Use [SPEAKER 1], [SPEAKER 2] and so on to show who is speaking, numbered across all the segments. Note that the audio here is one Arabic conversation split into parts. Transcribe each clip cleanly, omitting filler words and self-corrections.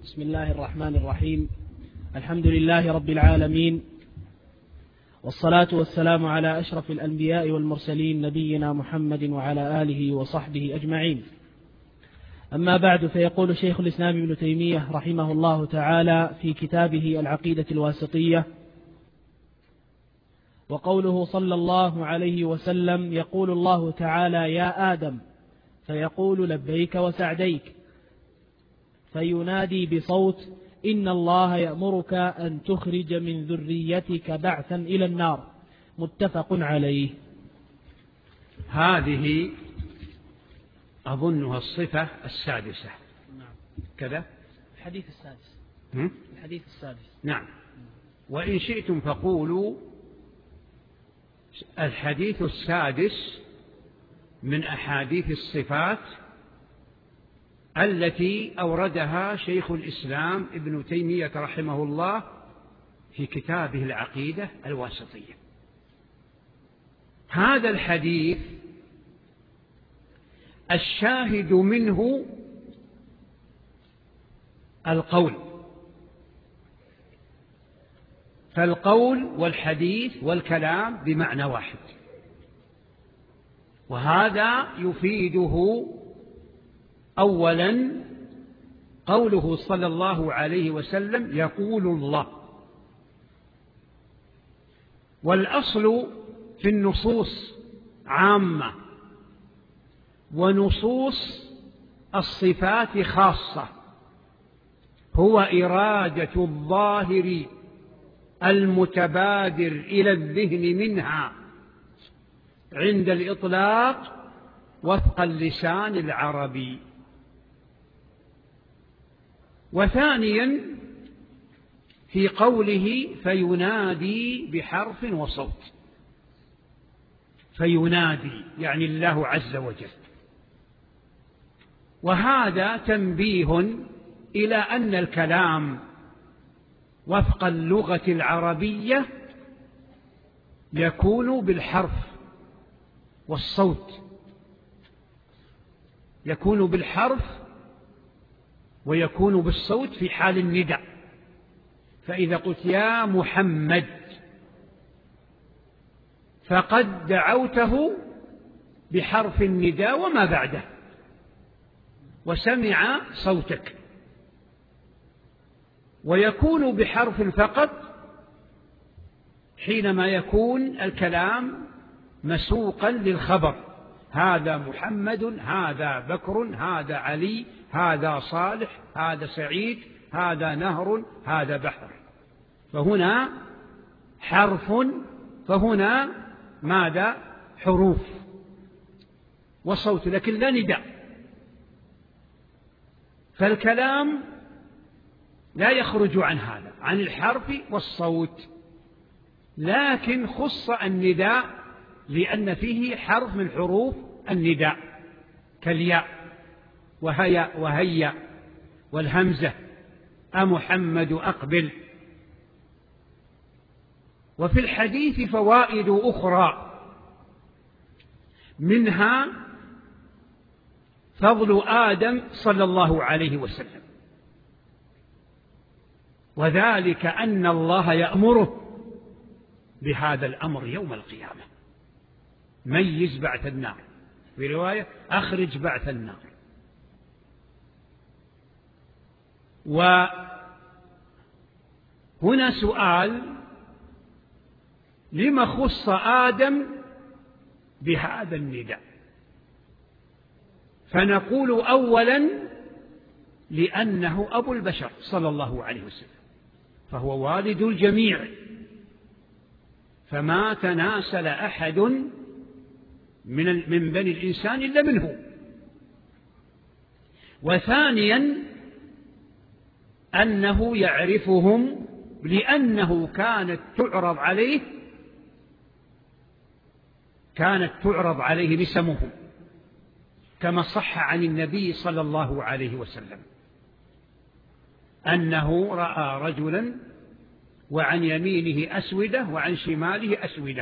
[SPEAKER 1] بسم الله الرحمن الرحيم. الحمد لله رب العالمين، والصلاة والسلام على أشرف الأنبياء والمرسلين نبينا محمد وعلى آله وصحبه أجمعين. أما بعد، فيقول شيخ الإسلام ابن تيمية رحمه الله تعالى في كتابه العقيدة الواسطية: وقوله صلى الله عليه وسلم: يقول الله تعالى: يا آدم، فيقول لبيك وسعديك، فينادي بصوت: إن الله يأمرك أن تخرج من ذريتك بعثا إلى النار. متفق عليه.
[SPEAKER 2] هذه أظنها الصفة السادسة.
[SPEAKER 1] نعم.
[SPEAKER 2] كذا
[SPEAKER 1] الحديث السادس. الحديث السادس.
[SPEAKER 2] نعم. وإن شئتم فقولوا الحديث السادس من أحاديث الصفات التي أوردها شيخ الإسلام ابن تيمية رحمه الله في كتابه العقيدة الواسطية. هذا الحديث الشاهد منه القول، فالقول والحديث والكلام بمعنى واحد، وهذا يفيده أولا قوله صلى الله عليه وسلم: يقول الله. والأصل في النصوص عامة، ونصوص الصفات خاصة، هو إرادة الظاهر المتبادر إلى الذهن منها عند الإطلاق وفق اللسان العربي. وثانيا في قوله: فينادي بحرف وصوت. فينادي يعني الله عز وجل، وهذا تنبيه إلى أن الكلام وفق اللغة العربية يكون بالحرف والصوت، يكون بالحرف ويكون بالصوت في حال النداء. فإذا قلت يا محمد فقد دعوته بحرف النداء وما بعده، وسمع صوتك. ويكون بحرف فقط حينما يكون الكلام مسوقا للخبر: هذا محمد، هذا بكر، هذا علي، هذا صالح، هذا سعيد، هذا نهر، هذا بحر. فهنا حرف، فهنا ماذا؟ حروف وصوت، لكن لا نداء. فالكلام لا يخرج عن هذا، عن الحرف والصوت، لكن خص النداء لأن فيه حرف من حروف النداء كالياء وهيا والهمزة: أمحمد أقبل. وفي الحديث فوائد أخرى، منها فضل آدم صلى الله عليه وسلم، وذلك أن الله يأمره بهذا الأمر يوم القيامة: ميز بعث النار، في رواية أخرج بعث النار. وهنا سؤال: لما خص آدم بهذا النداء؟ فنقول أولا لأنه أبو البشر صلى الله عليه وسلم، فهو والد الجميع، فما تناسل أحد من بني الإنسان إلا منه. وثانيا أنه يعرفهم، لأنه كانت تعرض عليه نسمهم، كما صح عن النبي صلى الله عليه وسلم أنه رأى رجلا وعن يمينه أسودة وعن شماله أسودة،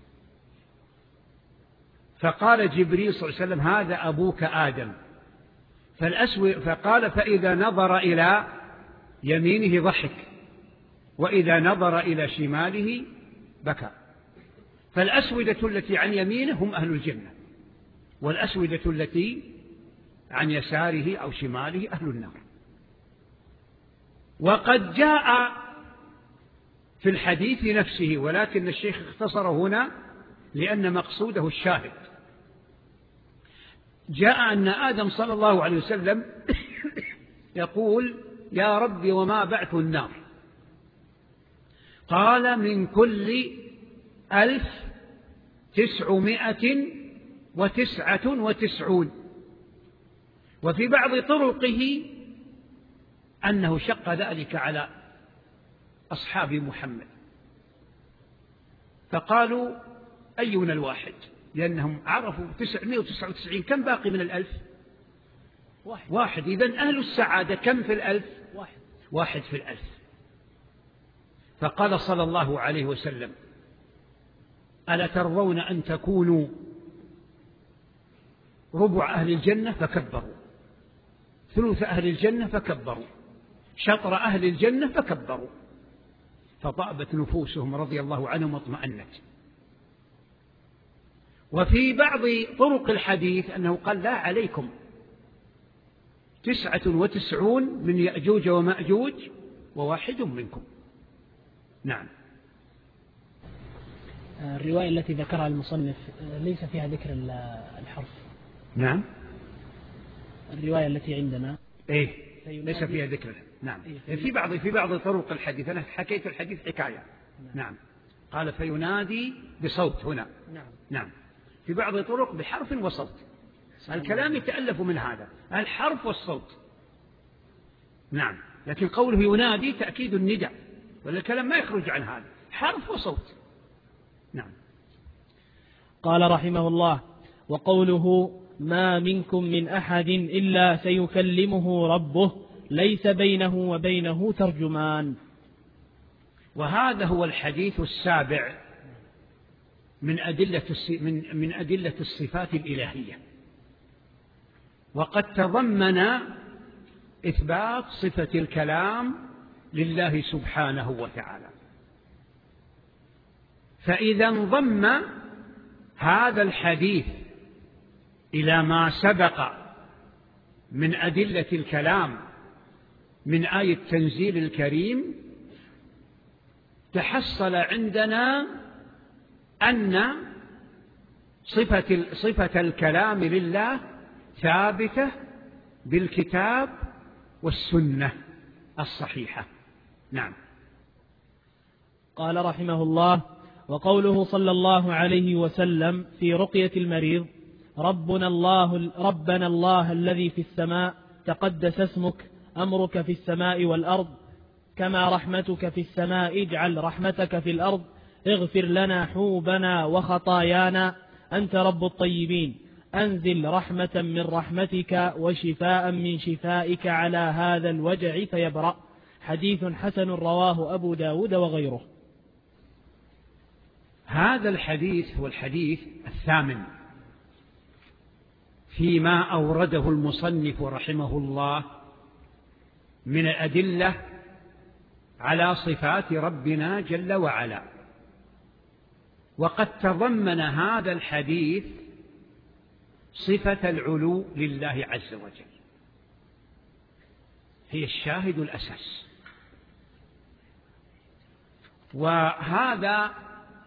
[SPEAKER 2] فقال جبريل صلى الله عليه وسلم: هذا أبوك آدم. فقال: فإذا نظر إلى يمينه ضحك، وإذا نظر إلى شماله بكى. فالأسودة التي عن يمينه هم أهل الجنة، والأسودة التي عن يساره أو شماله أهل النار. وقد جاء في الحديث نفسه، ولكن الشيخ اختصر هنا لأن مقصوده الشاهد. جاء أن آدم صلى الله عليه وسلم يقول: يا رب وما بعث النار؟ قال: من كل 1999. وفي بعض طرقه أنه شق ذلك على أصحاب محمد، فقالوا: أينا الواحد؟ لأنهم عرفوا 999. كم باقي من 1000؟ واحد. إذن أهل السعادة كم في 1000؟ واحد في 1000. فقال صلى الله عليه وسلم: ألا ترضون أن تكونوا ربع أهل الجنة؟ فكبروا. ثلث أهل الجنة؟ فكبروا. شطر أهل الجنة؟ فكبروا. فطابت نفوسهم رضي الله عنهم واطمأنت. وفي بعض طرق الحديث أنه قال: لا عليكم 99 من يأجوج ومأجوج وواحد منكم. نعم.
[SPEAKER 1] الرواية التي ذكرها المصنف ليس فيها ذكر الحرف.
[SPEAKER 2] نعم.
[SPEAKER 1] الرواية التي عندنا
[SPEAKER 2] ليس فيها ذكر. نعم. في بعض طرق الحديث، أنا حكيت الحديث حكاية. نعم. قال: فينادي بصوت هنا. نعم. في بعض طرق بحرف وصوت. الكلام يتألف من هذا، الحرف والصوت. نعم. لكن قوله ينادي تأكيد النداء، والكلام ما يخرج عن هذا، حرف وصوت. نعم.
[SPEAKER 1] قال رحمه الله: وقوله: ما منكم من أحد إلا سيكلمه ربه ليس بينه وبينه ترجمان.
[SPEAKER 2] وهذا هو الحديث السابع من أدلة الصفات الإلهية، وقد تضمن إثبات صفة الكلام لله سبحانه وتعالى. فإذا انضم هذا الحديث إلى ما سبق من أدلة الكلام من آية التنزيل الكريم، تحصل عندنا أن صفة الكلام لله ثابتة بالكتاب والسنة الصحيحة. نعم.
[SPEAKER 1] قال رحمه الله: وقوله صلى الله عليه وسلم في رقية المريض: ربنا الله الذي في السماء تقدس اسمك، أمرك في السماء والأرض، كما رحمتك في السماء اجعل رحمتك في الأرض، اغفر لنا حوبنا وخطايانا، أنت رب الطيبين، أنزل رحمة من رحمتك وشفاء من شفائك على هذا الوجع فيبرأ. حديث حسن رواه أبو داود وغيره.
[SPEAKER 2] هذا الحديث هو الحديث الثامن فيما أورده المصنف رحمه الله من الأدلة على صفات ربنا جل وعلا. وقد تضمن هذا الحديث صفة العلو لله عز وجل، هي الشاهد الأساس. وهذا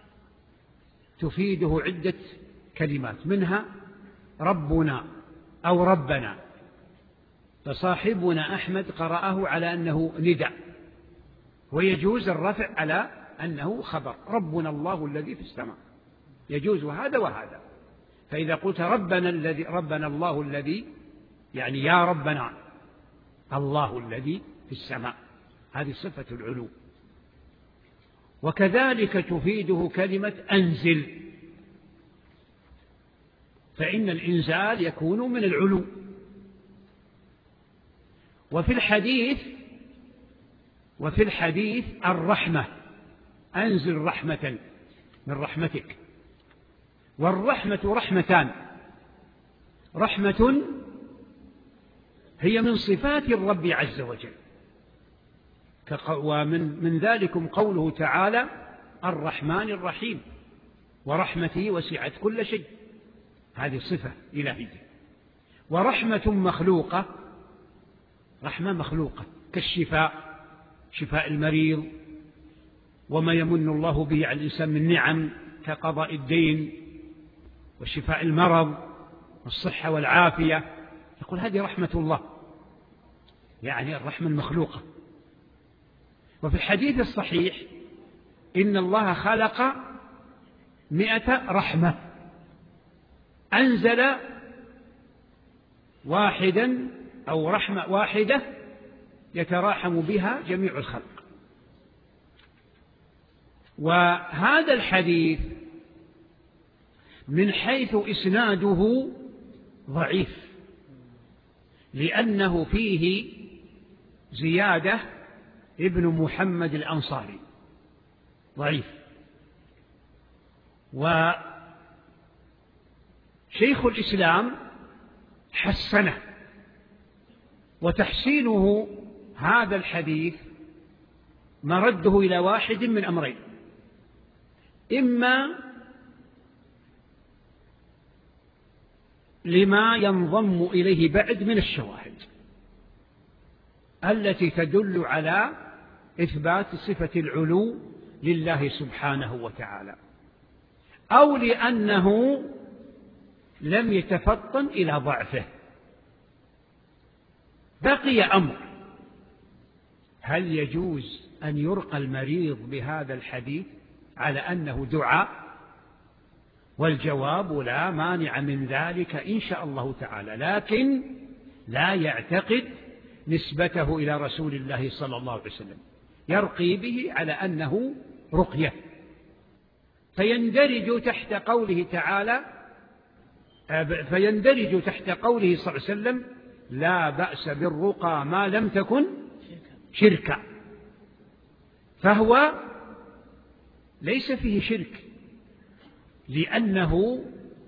[SPEAKER 2] تفيده عدة كلمات، منها ربنا أو ربنا، فصاحبنا أحمد قرأه على أنه نداء، ويجوز الرفع على أنه خبر. ربنا الله الذي في السماء، يجوز هذا وهذا. فإذا قلت ربنا الله الذي، يعني يا ربنا الله الذي في السماء، هذه صفة العلو. وكذلك تفيده كلمة أنزل، فإن الإنزال يكون من العلو. وفي الحديث الرحمة، أنزل رحمة من رحمتك. والرحمة رحمتان، رحمة هي من صفات الرب عز وجل، ومن ذلكم قوله تعالى الرحمن الرحيم ورحمته وسعت كل شيء، هذه صفة إلهية. ورحمة مخلوقة، رحمة مخلوقة كالشفاء، شفاء المريض وما يمن الله به على الإنسان من نعم كقضاء الدين وشفاء المرض والصحة والعافية، يقول هذه رحمة الله، يعني الرحمة المخلوقة. وفي الحديث الصحيح إن الله خلق 100 رحمة، أنزل واحدا أو رحمة واحدة يتراحم بها جميع الخلق. وهذا الحديث من حيث إسناده ضعيف، لأنه فيه زيادة ابن محمد الأنصاري ضعيف. وشيخ الإسلام حسنه، وتحسينه هذا الحديث مرده إلى واحد من أمرين: إما لما ينضم إليه بعد من الشواهد التي تدل على إثبات صفة العلو لله سبحانه وتعالى، أو لأنه لم يتفطن إلى ضعفه. بقي أمر: هل يجوز أن يرقى المريض بهذا الحديث على أنه دعاء؟ والجواب لا مانع من ذلك إن شاء الله تعالى، لكن لا يعتقد نسبته إلى رسول الله صلى الله عليه وسلم، يرقي به على أنه رقية، فيندرج تحت قوله تعالى، فيندرج تحت قوله صلى الله عليه وسلم: لا بأس بالرقى ما لم تكن شركا. فهو ليس فيه شرك، لأنه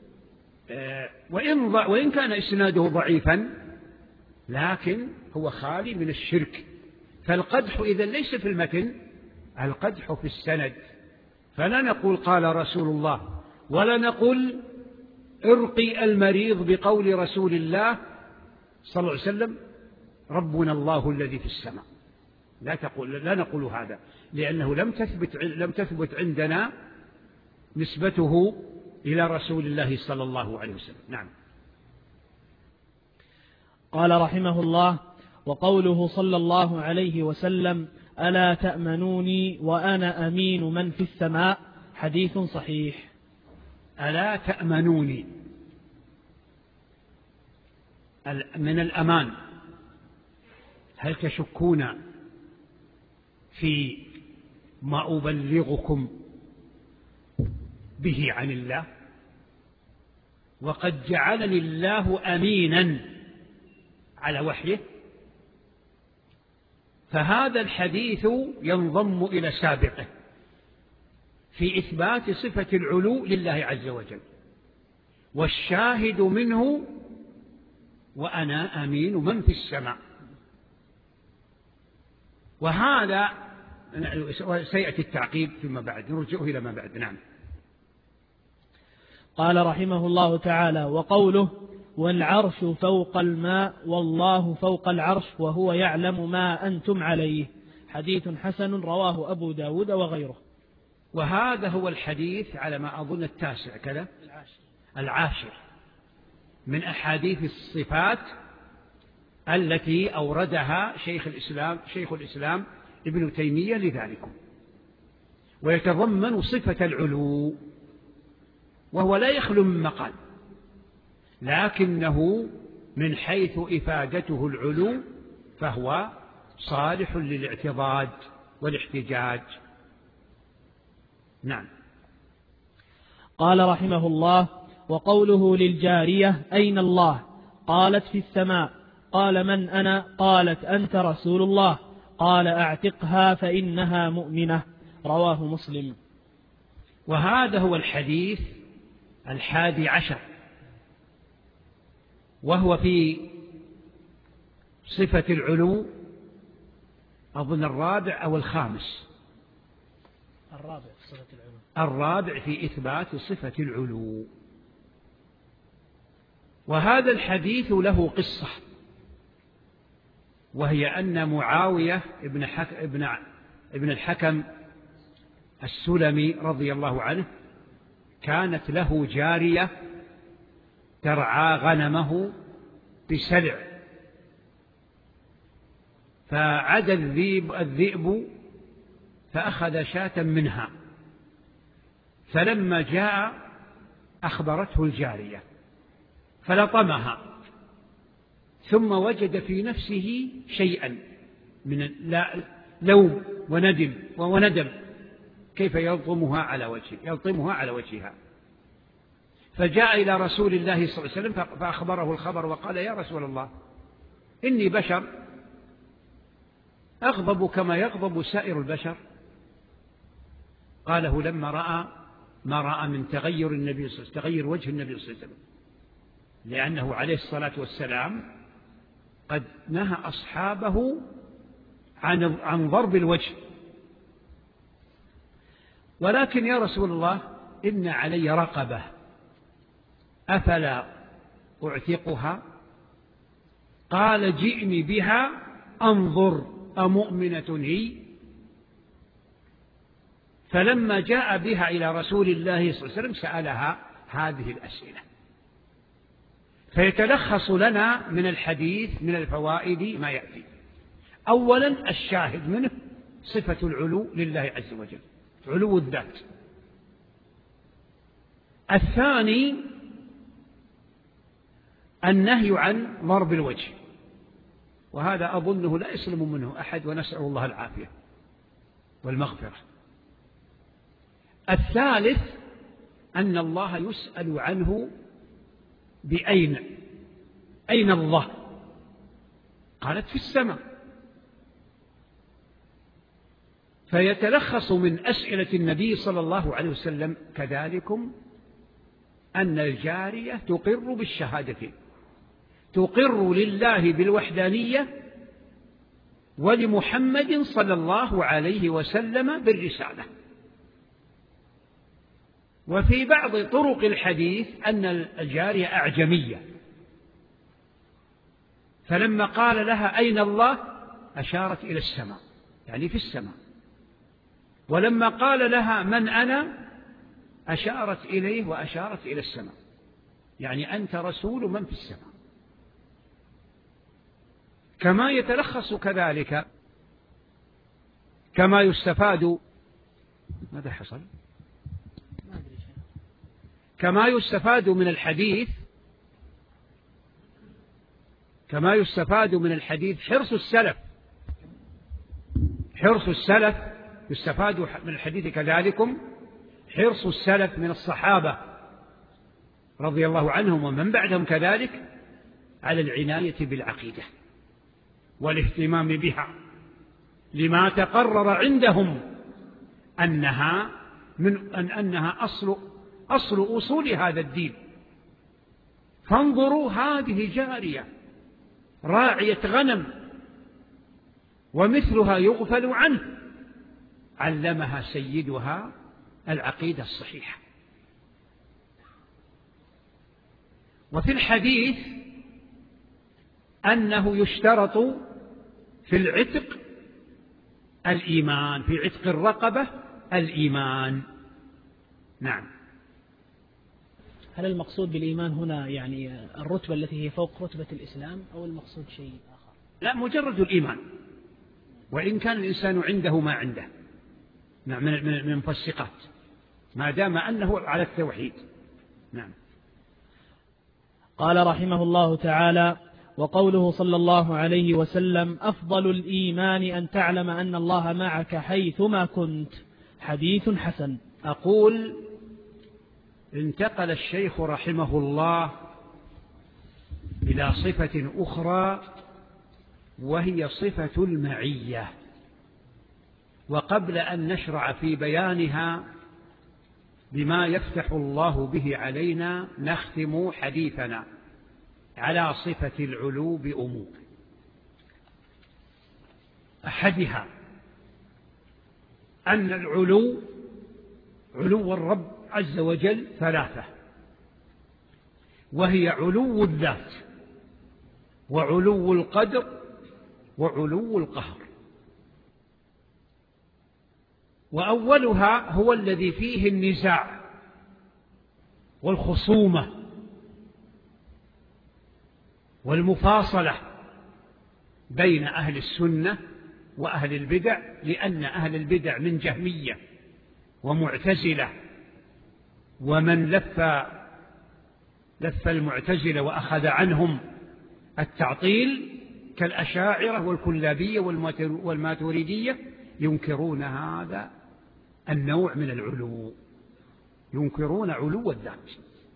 [SPEAKER 2] وإن كان إسناده ضعيفا لكن هو خالي من الشرك. فالقدح إذن ليس في المتن، القدح في السند. فلا نقول قال رسول الله، ولا نقول ارقي المريض بقول رسول الله صلى الله عليه وسلم ربنا الله الذي في السماء. لا نقول هذا، لأنه لم تثبت عندنا نسبته إلى رسول الله صلى الله عليه وسلم. نعم.
[SPEAKER 1] قال رحمه الله: وقوله صلى الله عليه وسلم: ألا تأمنوني وأنا أمين من في السماء، حديث صحيح.
[SPEAKER 2] ألا تأمنوني من الأمان، هل تشكون في ما أبلغكم به عن الله؟ وقد جعلني الله أمينا على وحيه. فهذا الحديث ينضم إلى سابقه في إثبات صفة العلو لله عز وجل، والشاهد منه وأنا أمين من في السماء. وهذا سيأتي التعقيب فيما بعد، نرجعه إلى ما بعد. نعم.
[SPEAKER 1] قال رحمه الله تعالى: وقوله: والعرش فوق الماء والله فوق العرش وهو يعلم ما أنتم عليه، حديث حسن رواه أبو داود وغيره.
[SPEAKER 2] وهذا هو الحديث على ما أظن 9 كذا، 10 من أحاديث الصفات التي أوردها شيخ الإسلام ابن تيمية لذلك، ويتضمن صفة العلو، وهو لا يخلو من مقال، لكنه من حيث إفادته العلو فهو صالح للاعتضاد والاحتجاج. نعم.
[SPEAKER 1] قال رحمه الله: وقوله للجارية: أين الله؟ قالت: في السماء. قال: من أنا؟ قالت: أنت رسول الله. قال: أعتقها فإنها مؤمنة، رواه مسلم.
[SPEAKER 2] وهذا هو الحديث 11، وهو في صفة العلو أظن الرابع أو الخامس،
[SPEAKER 1] الرابع في صفة العلو،
[SPEAKER 2] الرابع في إثبات صفة العلو. وهذا الحديث له قصة، وهي أن معاوية ابن الحكم السلمي رضي الله عنه كانت له جارية ترعى غنمه بسلع، فعد الذئب فأخذ شاة منها، فلما جاء أخبرته الجارية فلطمها، ثم وجد في نفسه شيئا من لوم وندم كيف يلطمها على وجهها، فجاء إلى رسول الله صلى الله عليه وسلم فأخبره الخبر وقال: يا رسول الله، إني بشر أغضب كما يغضب سائر البشر. قاله لما رأى ما رأى من تغير وجه النبي صلى الله عليه وسلم، لأنه عليه الصلاة والسلام قد نهى أصحابه عن ضرب الوجه. ولكن يا رسول الله، إن علي رقبة أفلا أعتقها؟ قال: جئني بها أنظر أمؤمنة هي؟ فلما جاء بها إلى رسول الله صلى الله عليه وسلم سألها هذه الأسئلة. فيتلخص لنا من الحديث من الفوائد ما يأتي: أولا الشاهد منه صفة العلو لله عز وجل، علو الذات. الثاني النهي عن ضرب الوجه، وهذا أظنه لا يسلم منه أحد، ونسأل الله العافية والمغفرة. الثالث أن الله يسأل عنه بأين، أين الله؟ قالت: في السماء. فيتلخص من أسئلة النبي صلى الله عليه وسلم كذلكم أن الجارية تقر بالشهادتين، تقر لله بالوحدانية ولمحمد صلى الله عليه وسلم بالرسالة. وفي بعض طرق الحديث أن الجارية أعجمية، فلما قال لها: أين الله؟ أشارت إلى السماء، يعني في السماء. ولما قال لها: من أنا؟ أشارت إليه وأشارت إلى السماء، يعني أنت رسول من في السماء. كما يتلخص كذلك، كما يستفاد، ماذا حصل؟ كما يستفاد من الحديث حرص السلف يستفاد من الحديث كذلكم حرص السلف من الصحابة رضي الله عنهم ومن بعدهم كذلك على العناية بالعقيدة والاهتمام بها، لما تقرر عندهم أنها أصل أصول هذا الدين. فانظروا، هذه جارية راعية غنم ومثلها يغفل عنه، علمها سيدها العقيدة الصحيحة. وفي الحديث أنه يشترط في العتق الإيمان، في عتق الرقبة الإيمان. نعم.
[SPEAKER 1] هل المقصود بالإيمان هنا يعني الرتبة التي هي فوق رتبة الإسلام، أو المقصود شيء آخر؟
[SPEAKER 2] لا، مجرد الإيمان، وإن كان الإنسان عنده ما عنده من المفسقات، ما دام أنه على التوحيد. نعم.
[SPEAKER 1] قال رحمه الله تعالى: وقوله صلى الله عليه وسلم: أفضل الإيمان أن تعلم أن الله معك حيثما كنت، حديث حسن.
[SPEAKER 2] أقول: انتقل الشيخ رحمه الله إلى صفة أخرى، وهي صفة المعية. وقبل أن نشرع في بيانها بما يفتح الله به علينا، نختم حديثنا على صفة العلو بأمور. أحدها أن علو الرب عز وجل ثلاثة، وهي علو الذات وعلو القدر وعلو القهر. وأولها هو الذي فيه النزاع والخصومة والمفاصلة بين أهل السنة وأهل البدع، لأن أهل البدع من جهمية ومعتزلة، ومن لف المعتزلة وأخذ عنهم التعطيل كالأشاعرة والكلابية والماتريدية ينكرون هذا النوع من العلو، ينكرون علو الذات.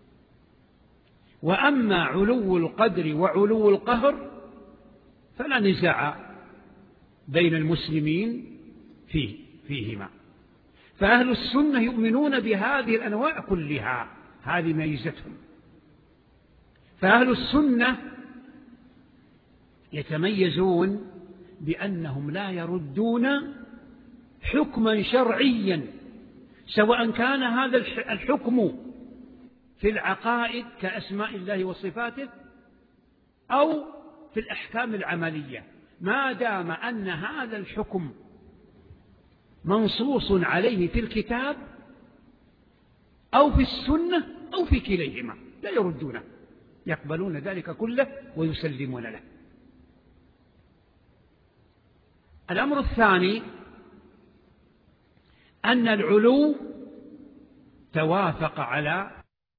[SPEAKER 2] وأما علو القدر وعلو القهر فلا نزاع بين المسلمين فيهما، فأهل السنة يؤمنون بهذه الأنواع كلها، هذه ميزتهم. فأهل السنة يتميزون بأنهم لا يردون حكما شرعيا، سواء كان هذا الحكم في العقائد كأسماء الله وصفاته أو في الأحكام العملية، ما دام أن هذا الحكم منصوص عليه في الكتاب أو في السنة أو في كليهما لا يردونه، يقبلون ذلك كله ويسلمون له. الأمر الثاني أن العلو توافق على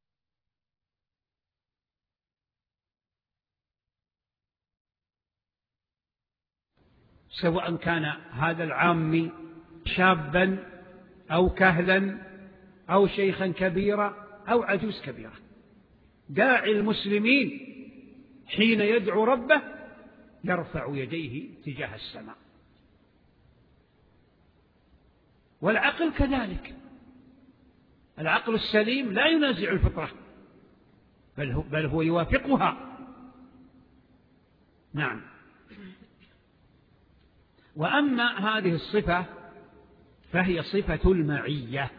[SPEAKER 2] سواء كان هذا العام شابا أو كهلا أو شيخا كبيرا أو عجوز كبيرة، داعي المسلمين حين يدعو ربه يرفع يديه تجاه السماء. والعقل كذلك، العقل السليم لا ينازع الفطرة بل هو يوافقها. نعم. وأما هذه الصفة فهي صفة المعية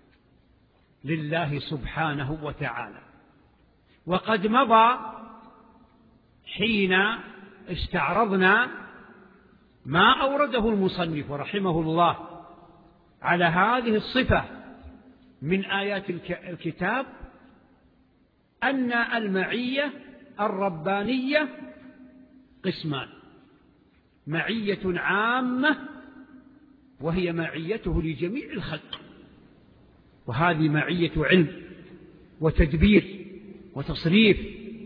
[SPEAKER 2] لله سبحانه وتعالى، وقد مضى حين استعرضنا ما أورده المصنف رحمه الله على هذه الصفة من آيات الكتاب، أن المعية الربانية قسمان: معية عامة وهي معيته لجميع الخلق، وهذه معية علم وتدبير وتصريف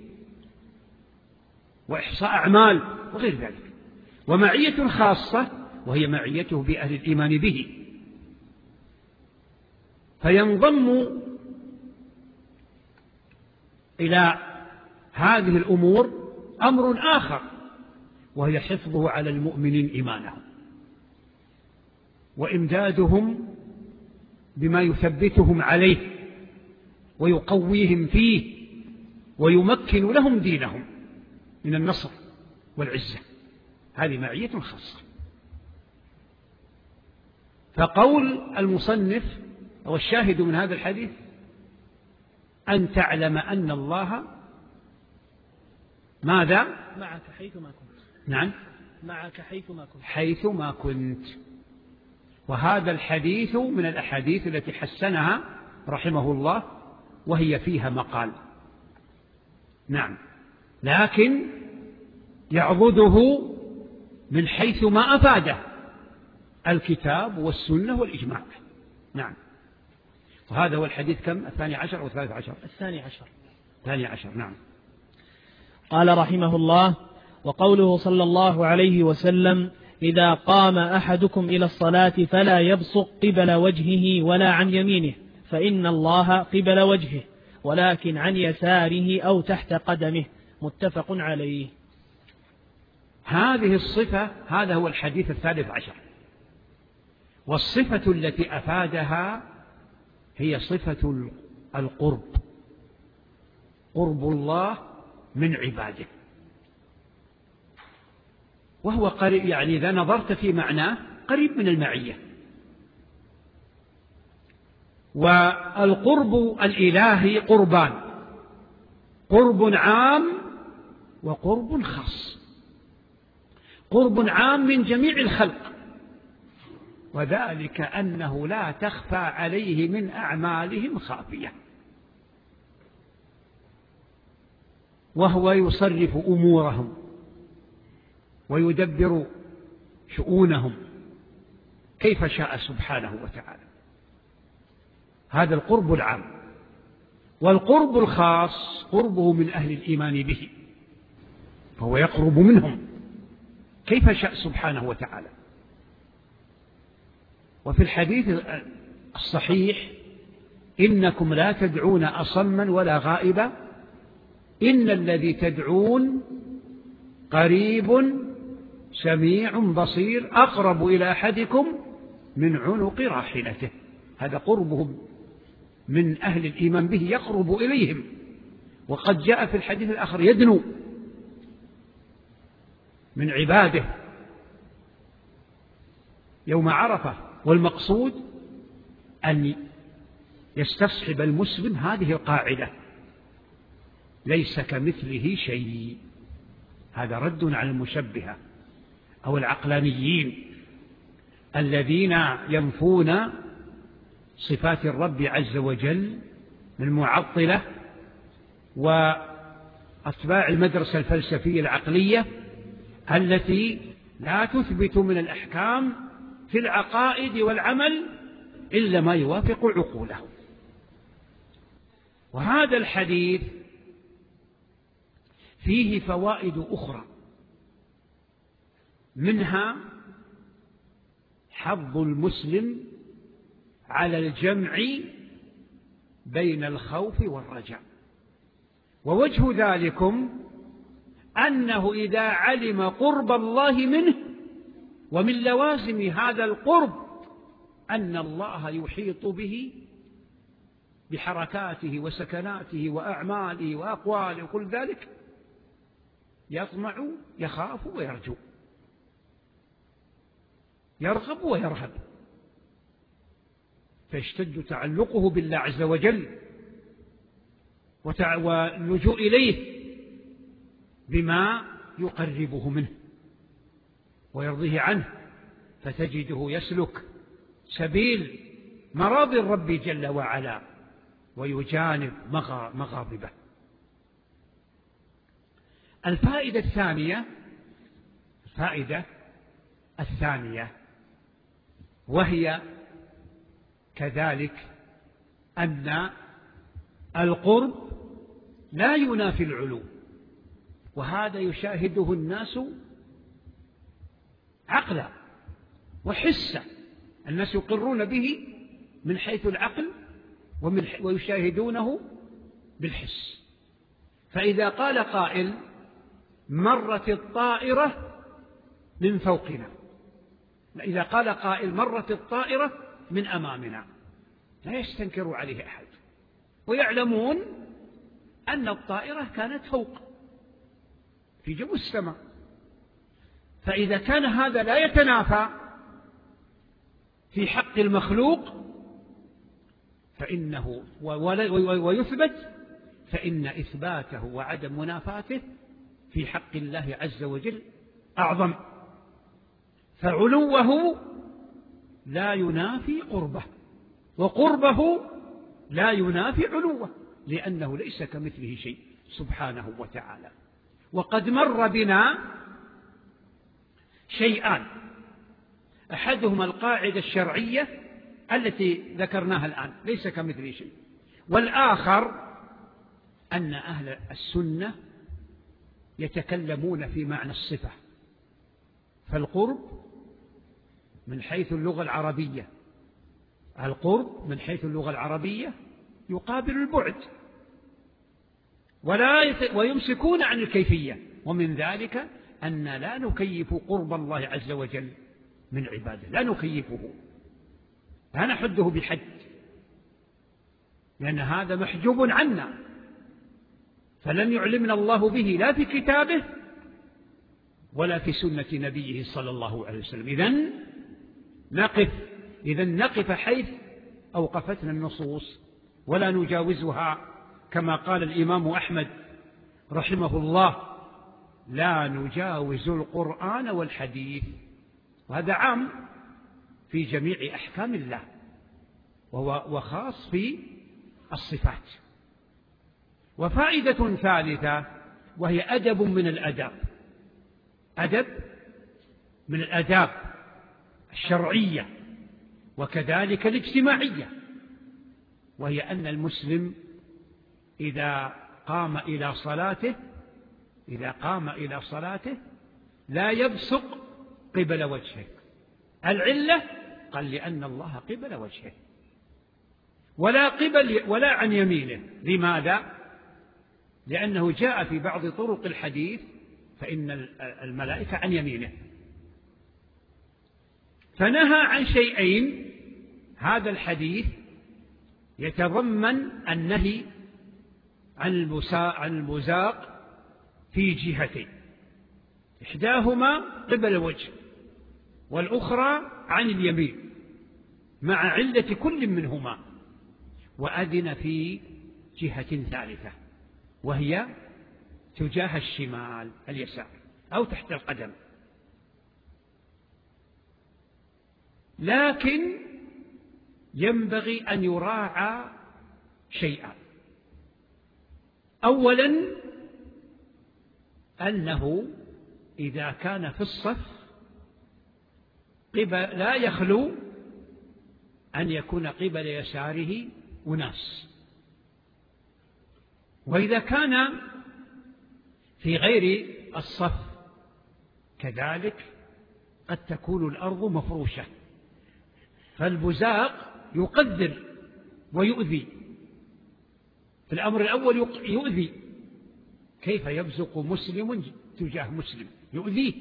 [SPEAKER 2] وإحصاء أعمال وغير ذلك، ومعية خاصة وهي معيته بأهل الإيمان به. فينضم إلى هذه الأمور أمر آخر، وهي حفظه على المؤمنين إيمانهم وإمدادهم بما يثبتهم عليه ويقويهم فيه ويمكن لهم دينهم من النصر والعزة، هذه معية خاصة. فقول المصنف أو الشاهد من هذا الحديث أن تعلم أن الله ماذا؟
[SPEAKER 1] معك حيثما كنت.
[SPEAKER 2] نعم،
[SPEAKER 1] معك حيثما كنت.
[SPEAKER 2] حيثما كنت. وهذا الحديث من الأحاديث التي حسنها رحمه الله، وهي فيها مقال. نعم، لكن يعضده من حيث ما أفاده الكتاب والسنة والإجماع. نعم. وهذا هو الحديث كم؟ 12 أو 13؟
[SPEAKER 1] 12.
[SPEAKER 2] 12. نعم.
[SPEAKER 1] قال رحمه الله: وقوله صلى الله عليه وسلم: إذا قام أحدكم إلى الصلاة فلا يبصق قبل وجهه ولا عن يمينه، فإن الله قبل وجهه، ولكن عن يساره أو تحت قدمه. متفق عليه.
[SPEAKER 2] هذه الصفة، هذا هو الحديث 13. والصفة التي أفادها هي صفة القرب، قرب الله من عباده. وهو قريب، يعني إذا نظرت في معناه قريب من المعية. والقرب الإلهي قربان: قرب عام وقرب خاص. قرب عام من جميع الخلق، وذلك أنه لا تخفى عليه من أعمالهم خافية، وهو يصرف أمورهم ويدبر شؤونهم كيف شاء سبحانه وتعالى. هذا القرب العام. والقرب الخاص قربه من أهل الإيمان به، فهو يقرب منهم كيف شاء سبحانه وتعالى. وفي الحديث الصحيح: إنكم لا تدعون أصما ولا غائبا، إن الذي تدعون قريب سميع بصير أقرب إلى أحدكم من عنق راحلته. هذا قربهم من أهل الإيمان به، يقرب إليهم. وقد جاء في الحديث الآخر: يدنو من عباده يوم عرفة. والمقصود أن يستصحب المسلم هذه القاعدة: ليس كمثله شيء. هذا رد على المشبهة أو العقلانيين الذين ينفون صفات الرب عز وجل من المعطلة وأتباع المدرسة الفلسفية العقلية التي لا تثبت من الأحكام في العقائد والعمل إلا ما يوافق عقولهم. وهذا الحديث فيه فوائد أخرى، منها حظ المسلم على الجمع بين الخوف والرجاء. ووجه ذلكم أنه إذا علم قرب الله منه، ومن لوازم هذا القرب أن الله يحيط به بحركاته وسكناته وأعماله وأقواله وكل ذلك، يطمع يخاف ويرجو، يرغب ويرهب، فيشتد تعلقه بالله عز وجل واللجوء إليه بما يقربه منه ويرضيه عنه، فتجده يسلك سبيل مراضي الرب جل وعلا ويجانب مغاضبه. الفائدة الثانية وهي كذلك أن القرب لا ينافي العلو، وهذا يشاهده الناس عقلا وحسا. الناس يقرون به من حيث العقل ويشاهدونه بالحس. فإذا قال قائل: مرت الطائرة من فوقنا، إذا قال قائل: مرت الطائرة من أمامنا، لا يستنكر عليه أحد، ويعلمون أن الطائرة كانت فوق في جو السماء. فإذا كان هذا لا يتنافى في حق المخلوق فإنه ويثبت، فإن إثباته وعدم منافاته في حق الله عز وجل أعظم. فعلوه لا ينافي قربه، وقربه لا ينافي علوه، لأنه ليس كمثله شيء سبحانه وتعالى. وقد مر بنا شيئان: أحدهما القاعدة الشرعية التي ذكرناها الآن، ليس كمثله شيء، والآخر أن أهل السنة يتكلمون في معنى الصفة. فالقرب من حيث اللغة العربية، القرب من حيث اللغة العربية يقابل البعد، ويمسكون عن الكيفية. ومن ذلك أن لا نكيف قرب الله عز وجل من عباده، لا نكيفه، لا نحده بحد، لأن هذا محجوب عنا، فلم يعلمنا الله به لا في كتابه ولا في سنة نبيه صلى الله عليه وسلم. إذن نقف حيث أوقفتنا النصوص ولا نجاوزها، كما قال الإمام أحمد رحمه الله: لا نجاوز القرآن والحديث. وهذا عام في جميع أحكام الله، وخاص في الصفات. وفائدة ثالثة، وهي أدب من الأداب، أدب من الآداب الشرعية وكذلك الاجتماعية، وهي أن المسلم إذا قام إلى صلاته لا يبصق قبل وجهه. العلة قال لأن الله قبل وجهه، ولا عن يمينه. لماذا؟ لأنه جاء في بعض طرق الحديث فإن الملائكة عن يمينه، فنهى عن شيئين. هذا الحديث يتضمن النهي عن البزاق في جهتين، إحداهما قبل الوجه والأخرى عن اليمين، مع علة كل منهما. وأذن في جهة ثالثة، وهي تجاه الشمال، اليسار، أو تحت القدم. لكن ينبغي أن يراعى شيئا. أولا، أنه إذا كان في الصف لا يخلو أن يكون قبل يساره أناس، وإذا كان في غير الصف كذلك قد تكون الأرض مفروشة، فالبزاق يقدر ويؤذي. في الأمر الأول يؤذي، كيف يبزق مسلم تجاه مسلم؟ يؤذيه.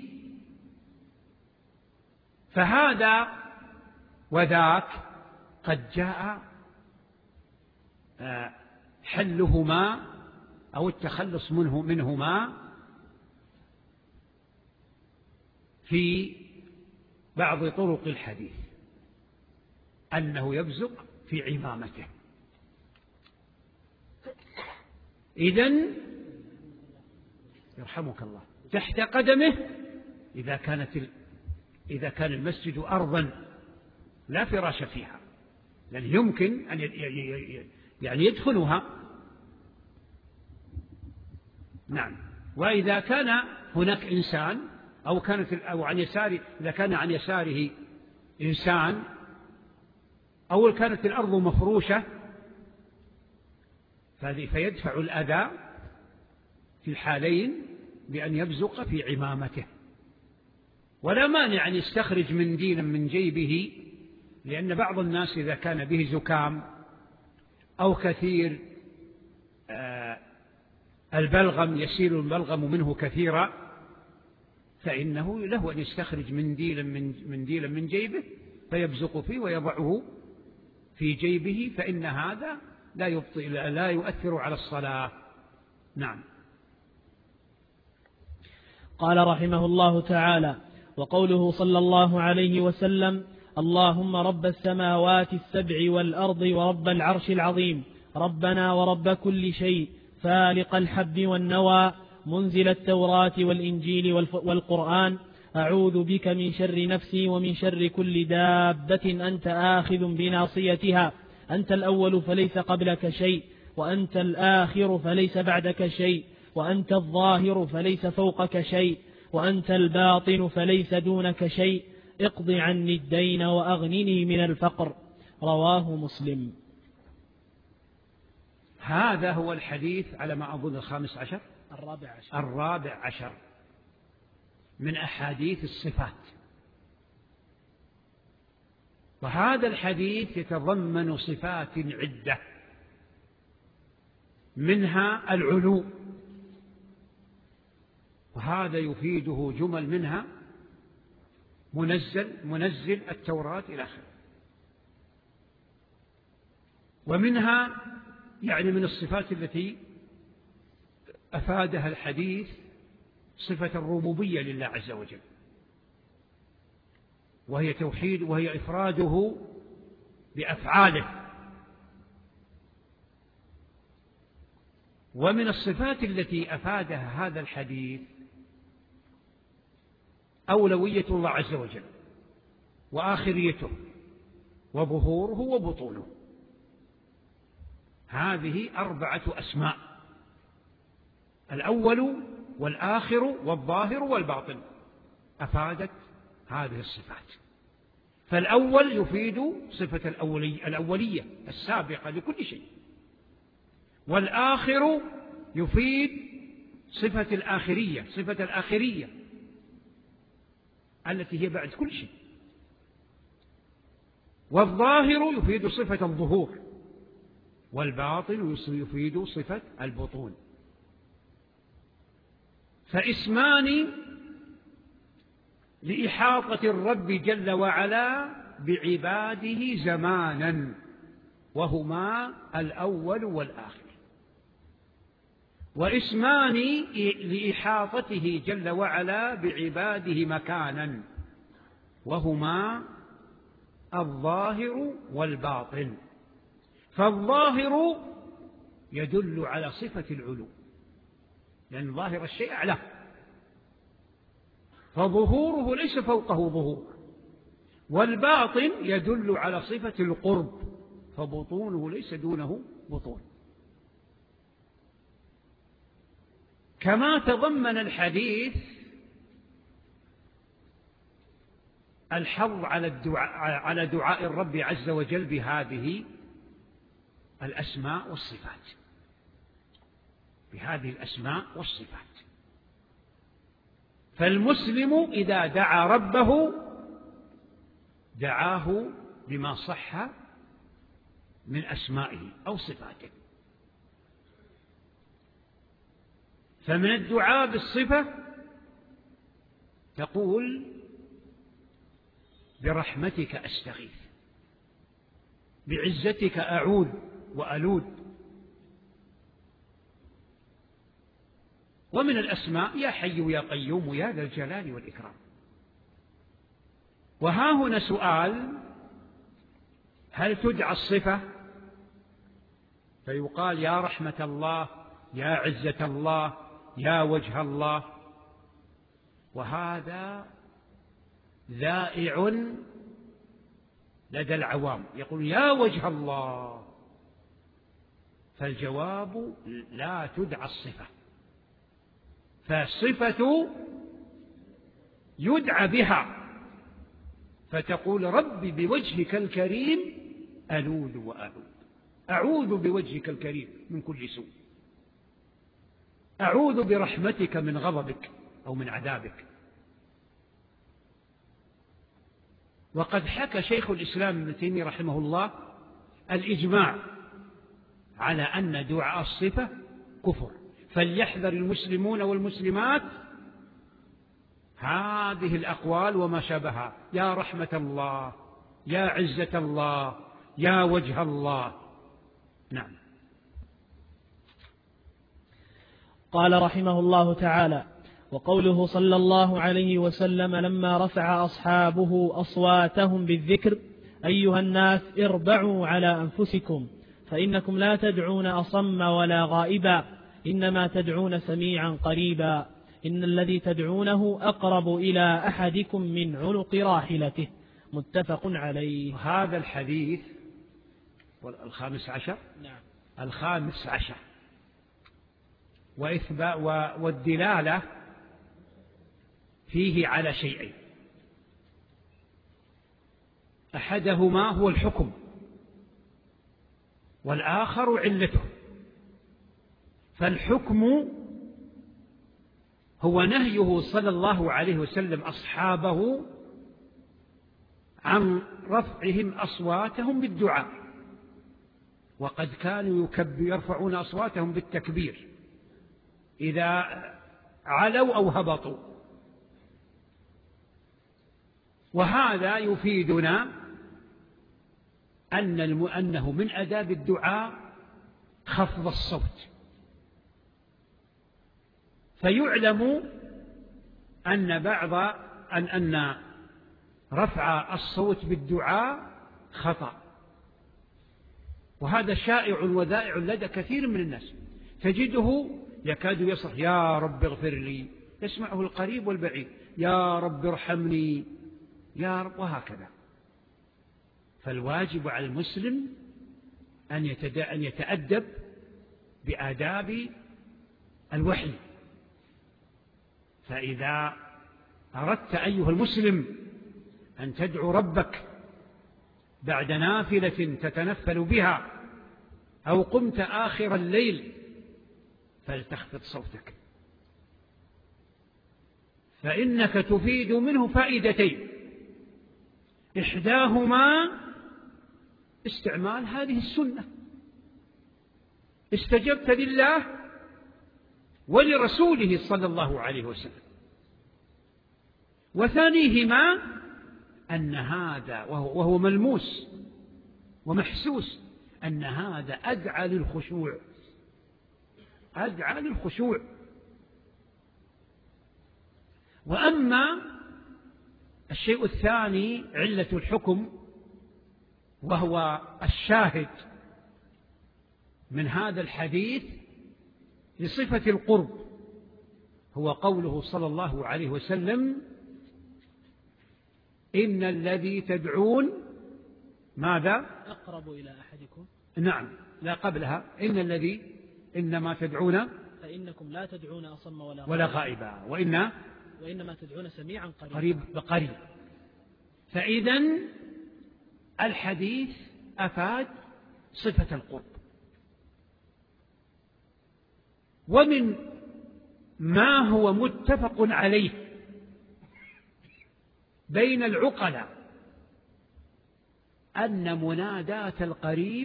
[SPEAKER 2] فهذا وذاك قد جاء حلهما أو التخلص منهما في بعض طرق الحديث، أنه يبزق في عمامته. إذن يرحمك الله تحت قدمه إذا كان المسجد أرضا لا فراش فيها، لأن يمكن أن يعني يدخلها. نعم. وإذا كان هناك إنسان أو عن يساره، إذا كان عن يساره إنسان أو كانت الأرض مفروشة، فيدفع الأذى في الحالين بأن يبزق في عمامته. ولا مانع أن يستخرج منديلا من جيبه، لأن بعض الناس إذا كان به زكام أو كثير البلغم، يسيل البلغم منه كثيرا، فإنه له أن يستخرج منديلا من جيبه فيبزق فيه ويضعه في جيبه، فإن هذا لا يؤثر على الصلاة. نعم.
[SPEAKER 1] قال رحمه الله تعالى: وقوله صلى الله عليه وسلم: اللهم رب السماوات السبع والأرض ورب العرش العظيم، ربنا ورب كل شيء، فالق الحب والنوى، منزل التوراة والإنجيل والقرآن، أعوذ بك من شر نفسي ومن شر كل دابة أنت آخذ بناصيتها، أنت الأول فليس قبلك شيء، وأنت الآخر فليس بعدك شيء، وأنت الظاهر فليس فوقك شيء، وأنت الباطن فليس دونك شيء، اقض عني الدين وأغنني من الفقر. رواه مسلم.
[SPEAKER 2] هذا هو الحديث على ما أظن الرابع عشر من أحاديث الصفات. وهذا الحديث يتضمن صفات عدة، منها العلو، وهذا يفيده جمل منها منزل التوراة إلى آخره. ومنها يعني من الصفات التي أفادها الحديث صفة الربوبية لله عز وجل، وهي توحيد، وهي إفراده بأفعاله. ومن الصفات التي أفادها هذا الحديث أولوية الله عز وجل، وآخريته، وظهوره وبطونه. هذه 4 أسماء: الأول والآخر والظاهر والباطن، أفادت هذه الصفات. فالأول يفيد صفة الأولية السابقة لكل شيء، والآخر يفيد صفة الآخرية التي هي بعد كل شيء، والظاهر يفيد صفة الظهور، والباطن يفيد صفة البطون. فاسمان لإحاطة الرب جل وعلا بعباده زمانا، وهما الأول والآخر، واسمان لإحاطته جل وعلا بعباده مكانا، وهما الظاهر والباطن. فالظاهر يدل على صفة العلو، لأن ظاهر الشيء أعلاه، فظهوره ليس فوقه ظهور. والباطن يدل على صفة القرب، فبطونه ليس دونه بطون. كما تضمن الحديث الحظ على دعاء الرب عز وجل بهذه الأسماء والصفات، فالمسلم إذا دعا ربه دعاه بما صح من أسمائه أو صفاته. فمن الدعاء بالصفة تقول: برحمتك أستغيث، بعزتك أعوذ وألوذ. ومن الأسماء: يا حي يا قيوم يا ذا الجلال والإكرام. وها هنا سؤال: هل تدعى الصفة فيقال يا رحمة الله، يا عزة الله، يا وجه الله؟ وهذا ذائع لدى العوام، يقول يا وجه الله. فالجواب: لا تدعى الصفة، فالصفة يدعى بها، فتقول ربي بوجهك الكريم ألوذ وأعوذ، أعوذ بوجهك الكريم من كل سوء، أعوذ برحمتك من غضبك أو من عذابك. وقد حكى شيخ الإسلام ابن تيمية رحمه الله الإجماع على أن دعاء الصفة كفر، فليحذر المسلمون والمسلمات هذه الأقوال وما شابهها: يا رحمة الله، يا عزة الله، يا وجه الله. نعم.
[SPEAKER 1] قال رحمه الله تعالى: وقوله صلى الله عليه وسلم لما رفع أصحابه أصواتهم بالذكر: أيها الناس اربعوا على أنفسكم، فإنكم لا تدعون أصم ولا غائبا، إنما تدعون سميعا قريبا، إن الذي تدعونه أقرب إلى أحدكم من عنق راحلته. متفق عليه.
[SPEAKER 2] هذا الحديث الخامس عشر والدلالة فيه على شيئين: أحدهما هو الحكم، والآخر علته. فالحكم هو نهيه صلى الله عليه وسلم أصحابه عن رفعهم أصواتهم بالدعاء، وقد كانوا يرفعون أصواتهم بالتكبير إذا علوا أو هبطوا. وهذا يفيدنا أنه من آداب الدعاء خفض الصوت، فيعلم أن رفع الصوت بالدعاء خطأ، وهذا شائع وذائع لدى كثير من الناس، تجده يكاد يصرخ يا رب اغفر لي، يسمعه القريب والبعيد، يا رب ارحمني، يا رب، وهكذا. فالواجب على المسلم أن يتأدب بآداب الوحي. فإذا أردت أيها المسلم أن تدعو ربك بعد نافلة تتنفل بها أو قمت آخر الليل فلتخفض صوتك، فإنك تفيد منه فائدتين، إحداهما استعمال هذه السنة، استجبت لله ولرسوله صلى الله عليه وسلم، وثانيهما أن هذا وهو ملموس ومحسوس أن هذا أدعى للخشوع، أدعى للخشوع. وأما الشيء الثاني علة الحكم، وهو الشاهد من هذا الحديث لصفة القرب، هو قوله صلى الله عليه وسلم إن الذي تدعون ماذا؟
[SPEAKER 1] أقرب إلى أحدكم.
[SPEAKER 2] نعم، لا قبلها، إن الذي إنما تدعون
[SPEAKER 1] فإنكم لا تدعون أصم
[SPEAKER 2] ولا غائبا
[SPEAKER 1] وإنما تدعون سميعا
[SPEAKER 2] قريب بقريب. فإذن الحديث أفاد صفة القرب. ومن ما هو متفق عليه بين العقلاء أن مناداة القريب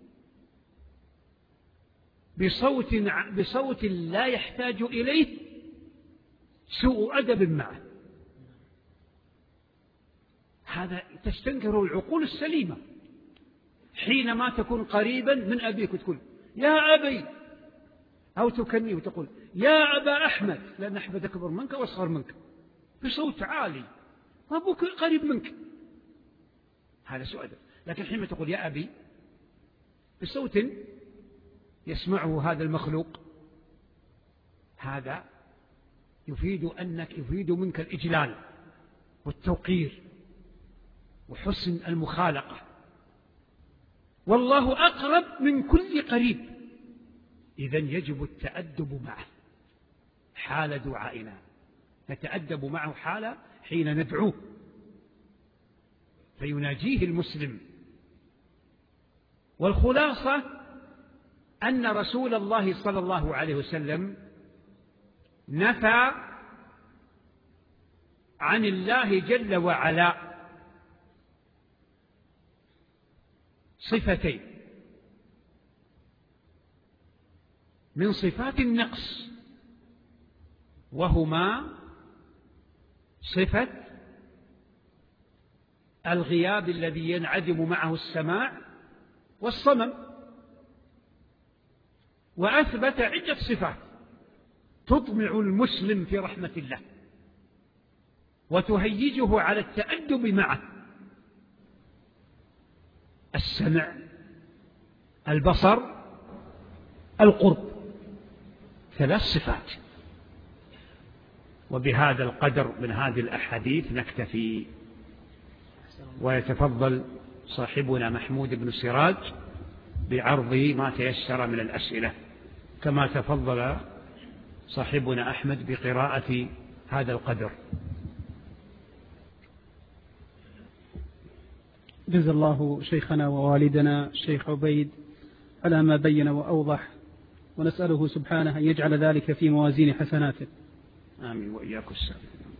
[SPEAKER 2] بصوت لا يحتاج إليه سوء أدب معه. هذا تستنكره العقول السليمة. حينما تكون قريبا من أبيك تقول يا أبي، أو تكنيه وتقول يا أبا أحمد، لأن أحمد أكبر منك وأصغر منك، بصوت عالي، أبوك قريب منك، هذا سوء أدب. لكن حينما تقول يا أبي بصوت يسمعه هذا المخلوق، هذا يفيد منك الإجلال والتوقير وحسن المخالقة. والله أقرب من كل قريب، إذن يجب التأدب معه حال دعائنا، نتأدب معه حين ندعوه فيناجيه المسلم. والخلاصة أن رسول الله صلى الله عليه وسلم نفى عن الله جل وعلا صفتين من صفات النقص، وهما صفة الغياب الذي ينعدم معه السماع والصمم، وأثبت عدة صفات تطمع المسلم في رحمة الله وتهيجه على التأدب معه: السمع، البصر، القرب، 3 صفات. وبهذا القدر من هذه الأحاديث نكتفي، ويتفضل صاحبنا محمود بن سراج بعرض ما تيسر من الأسئلة، كما تفضل صاحبنا أحمد بقراءة هذا القدر.
[SPEAKER 3] جزا الله شيخنا ووالدنا الشيخ عبيد على ما بين وأوضح، ونسأله سبحانه أن يجعل ذلك في موازين حسناته.
[SPEAKER 2] آمين وإياكم السلام.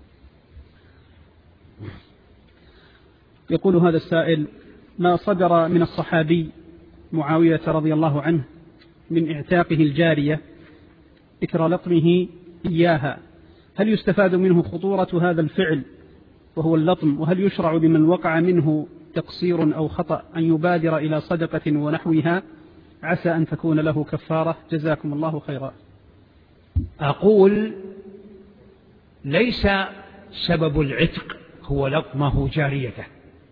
[SPEAKER 3] يقول هذا السائل: ما صدر من الصحابي معاوية رضي الله عنه من اعتاقه الجارية إثر لطمه إياها، هل يستفاد منه خطورة هذا الفعل وهو اللطم؟ وهل يشرع لمن وقع منه تقصير أو خطأ أن يبادر إلى صدقة ونحوها عسى أن تكون له كفارة؟ جزاكم الله خيرا.
[SPEAKER 2] أقول ليس سبب العتق هو لطمه جاريته.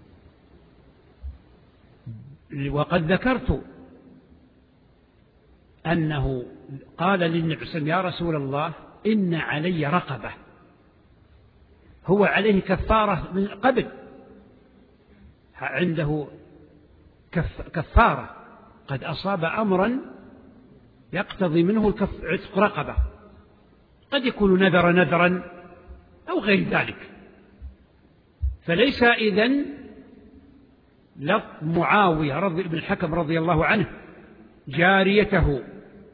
[SPEAKER 2] وقد ذكرت أنه قال للنبي صلى الله عليه وسلم: يا رسول الله إن علي رقبة. هو عليه كفارة من قبل، عنده كفارة، قد أصاب أمرا يقتضي منه عتق رقبة، قد يكون نذرا أو غير ذلك. فليس إذن معاوية بن الحكم رضي الله عنه جاريته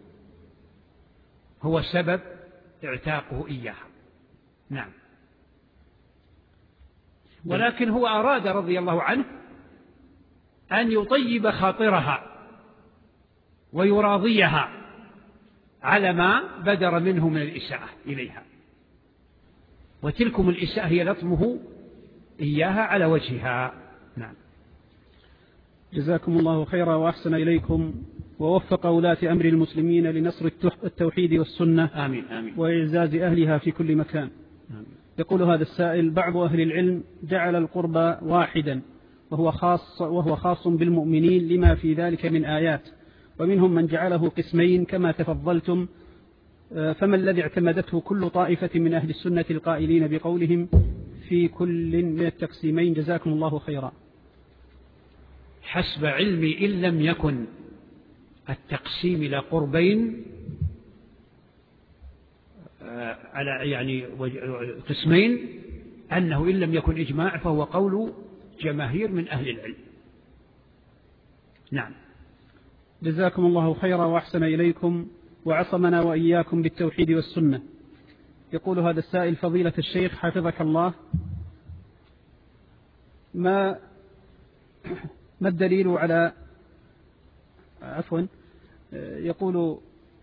[SPEAKER 2] هو سبب اعتاقه إياها. نعم. ولكن هو أراد رضي الله عنه أن يطيب خاطرها ويراضيها على ما بدر منه من الإساءة إليها، وتلكم الإساءة هي لطمه إياها على وجهها. نعم.
[SPEAKER 3] جزاكم الله خيرا وأحسن إليكم ووفق ولاة أمر المسلمين لنصر التوحيد والسنة.
[SPEAKER 2] آمين آمين.
[SPEAKER 3] وإعزاز أهلها في كل مكان.
[SPEAKER 2] آمين.
[SPEAKER 3] يقول هذا السائل: بعض أهل العلم جعل القرب واحدا وهو خاص بالمؤمنين لما في ذلك من آيات، ومنهم من جعله قسمين كما تفضلتم، فما الذي اعتمدته كل طائفة من أهل السنة القائلين بقولهم في كل من التقسيمين؟ جزاكم الله خيرا.
[SPEAKER 2] حسب علمي إن لم يكن التقسيم إلى قربين على يعني قسمين، أنه إن لم يكن إجماع فهو قول جماهير من أهل العلم. نعم.
[SPEAKER 3] جزاكم الله خيرا وأحسن إليكم وعصمنا وإياكم بالتوحيد والسنة. يقول هذا السائل: فضيلة الشيخ حفظك الله، ما الدليل على يقول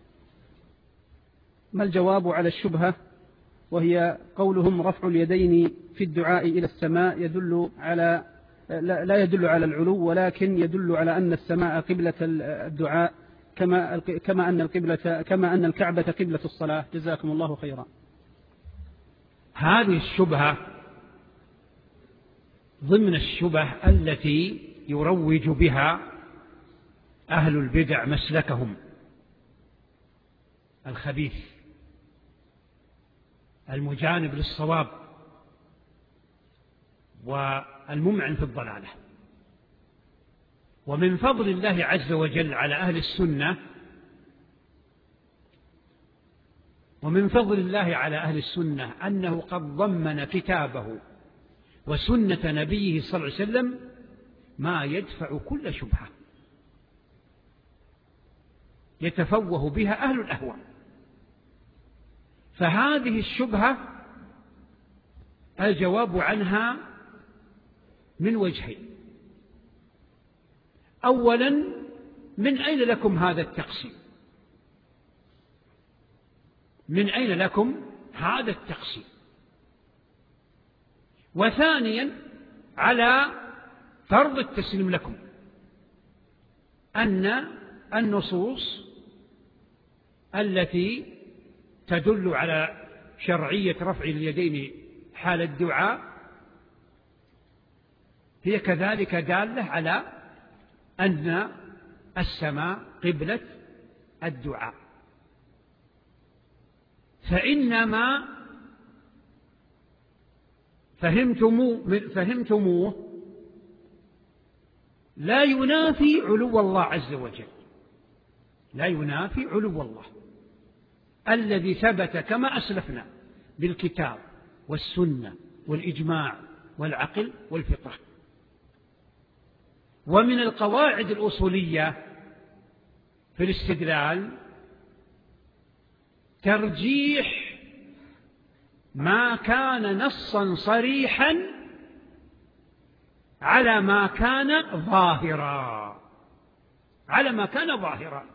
[SPEAKER 3] ما الجواب على الشبهة وهي قولهم رفع اليدين في الدعاء إلى السماء يدل على لا يدل على العلو، ولكن يدل على أن السماء قبلة الدعاء كما أن الكعبة قبلة الصلاة. جزاكم الله خيرا.
[SPEAKER 2] هذه الشبهة ضمن الشبه التي يروج بها أهل البدع مسلكهم الخبيث المجانب للصواب والممعن في الضلالة. ومن فضل الله عز وجل على أهل السنة أنه قد ضمن كتابه وسنة نبيه صلى الله عليه وسلم ما يدفع كل شبهة يتفوه بها أهل الأهواء. فهذه الشبهة الجواب عنها من وجهين: أولا، من أين لكم هذا التقسيم؟ من أين لكم هذا التقسيم؟ وثانيا، على فرض التسليم لكم أن النصوص التي تدل على شرعية رفع اليدين حال الدعاء هي كذلك دالة على أن السماء قبلة الدعاء. فإنما فهمتموه لا ينافي علو الله عز وجل، لا ينافي علو الله الذي ثبت كما أسلفنا بالكتاب والسنة والإجماع والعقل والفطرة. ومن القواعد الأصولية في الاستدلال ترجيح ما كان نصا صريحا على ما كان ظاهرا،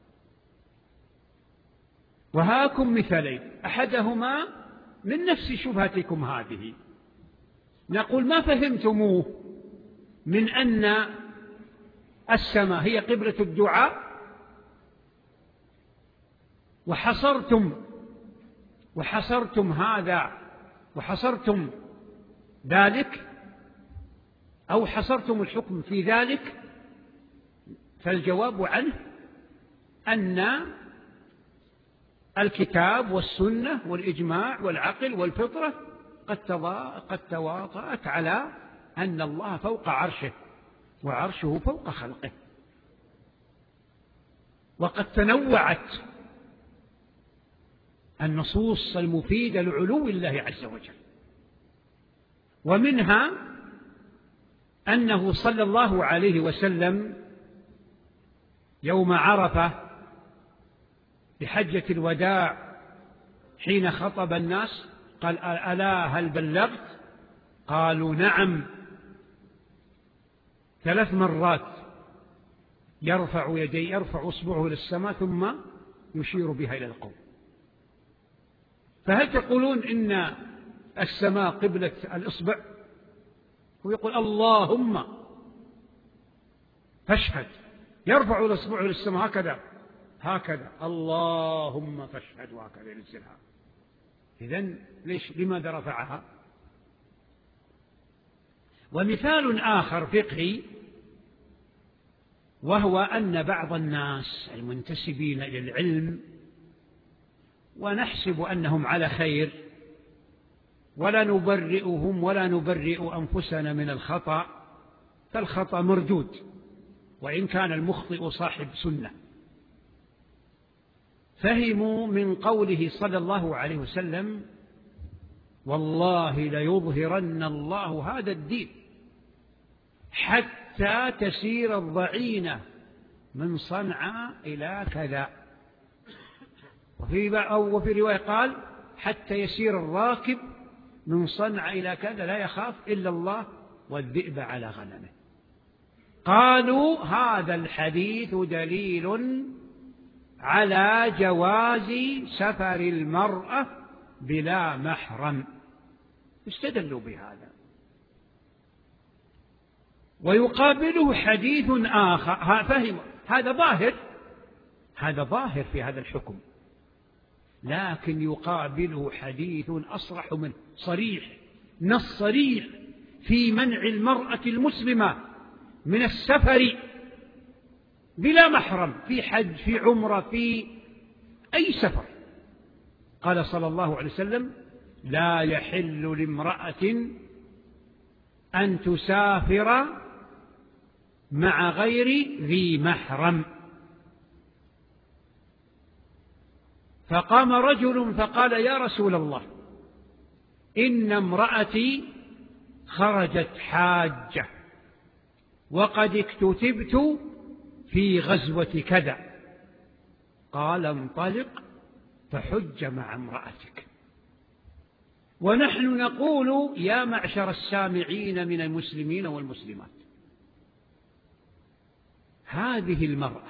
[SPEAKER 2] وهاكم مثالين، أحدهما من نفس شبهتكم هذه. نقول: ما فهمتموه من أن السماء هي قبلة الدعاء وحصرتم هذا وحصرتم ذلك أو حصرتم الحكم في ذلك، فالجواب عنه أن الكتاب والسنة والإجماع والعقل والفطرة قد تواطأت على أن الله فوق عرشه، وعرشه فوق خلقه، وقد تنوعت النصوص المفيدة لعلو الله عز وجل. ومنها أنه صلى الله عليه وسلم يوم عرفة بحجة الوداع حين خطب الناس قال: ألا هل بلغت؟ قالوا: نعم. 3 مرات يرفع إصبعه للسماء ثم يشير بها إلى القوم. فهل تقولون إن السماء قبلة الإصبع؟ ويقول: اللهم فاشهد، يرفع الإصبع للسماء هكذا اللهم فاشهد، وهكذا ينزلها. إذن لماذا رفعها؟ ومثال آخر فقهي، وهو أن بعض الناس المنتسبين إلى العلم ونحسب أنهم على خير ولا نبرئهم ولا نبرئ أنفسنا من الخطأ، فالخطأ مردود وإن كان المخطئ صاحب سنة، فهموا من قوله صلى الله عليه وسلم: والله ليظهرن الله هذا الدين حتى تسير الضعينة من صنعاء إلى كذا، وفي رواية قال: حتى يسير الراكب من صنعاء إلى كذا لا يخاف إلا الله والذئب على غنمه. قالوا: هذا الحديث دليل على جواز سفر المرأة بلا محرم، استدلوا بهذا. ويقابله حديث آخر، فهم هذا ظاهر في هذا الحكم، لكن يقابله حديث أصرح منه، نص صريح في منع المرأة المسلمة من السفر بلا محرم، في حج، في عمرة، في أي سفر. قال صلى الله عليه وسلم: لا يحل لامرأة أن تسافر مع غير ذي محرم. فقام رجل فقال: يا رسول الله، إن امرأتي خرجت حاجة وقد اكتتبت في غزوة كذا. قال: انطلق فحج مع امرأتك. ونحن نقول: يا معشر السامعين من المسلمين والمسلمات، هذه المرأة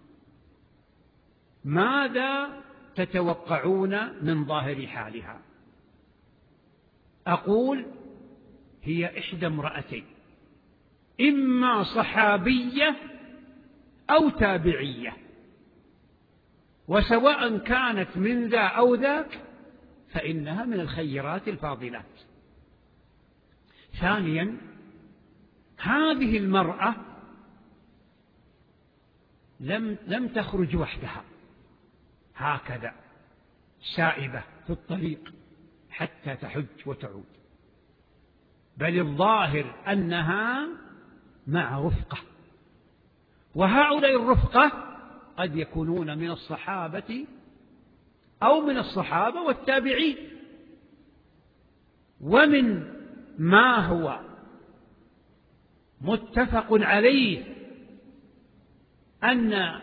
[SPEAKER 2] ماذا تتوقعون من ظاهر حالها؟ أقول: هي إحدى امرأتين، إما صحابية أو تابعية، وسواء كانت من ذا أو ذاك فإنها من الخيرات الفاضلات. ثانيا، هذه المرأة لم تخرج وحدها هكذا سائبة في الطريق حتى تحج وتعود، بل الظاهر أنها مع رفقة، وهؤلاء الرفقة قد يكونون من الصحابة أو من الصحابة والتابعين. ومن ما هو متفق عليه أن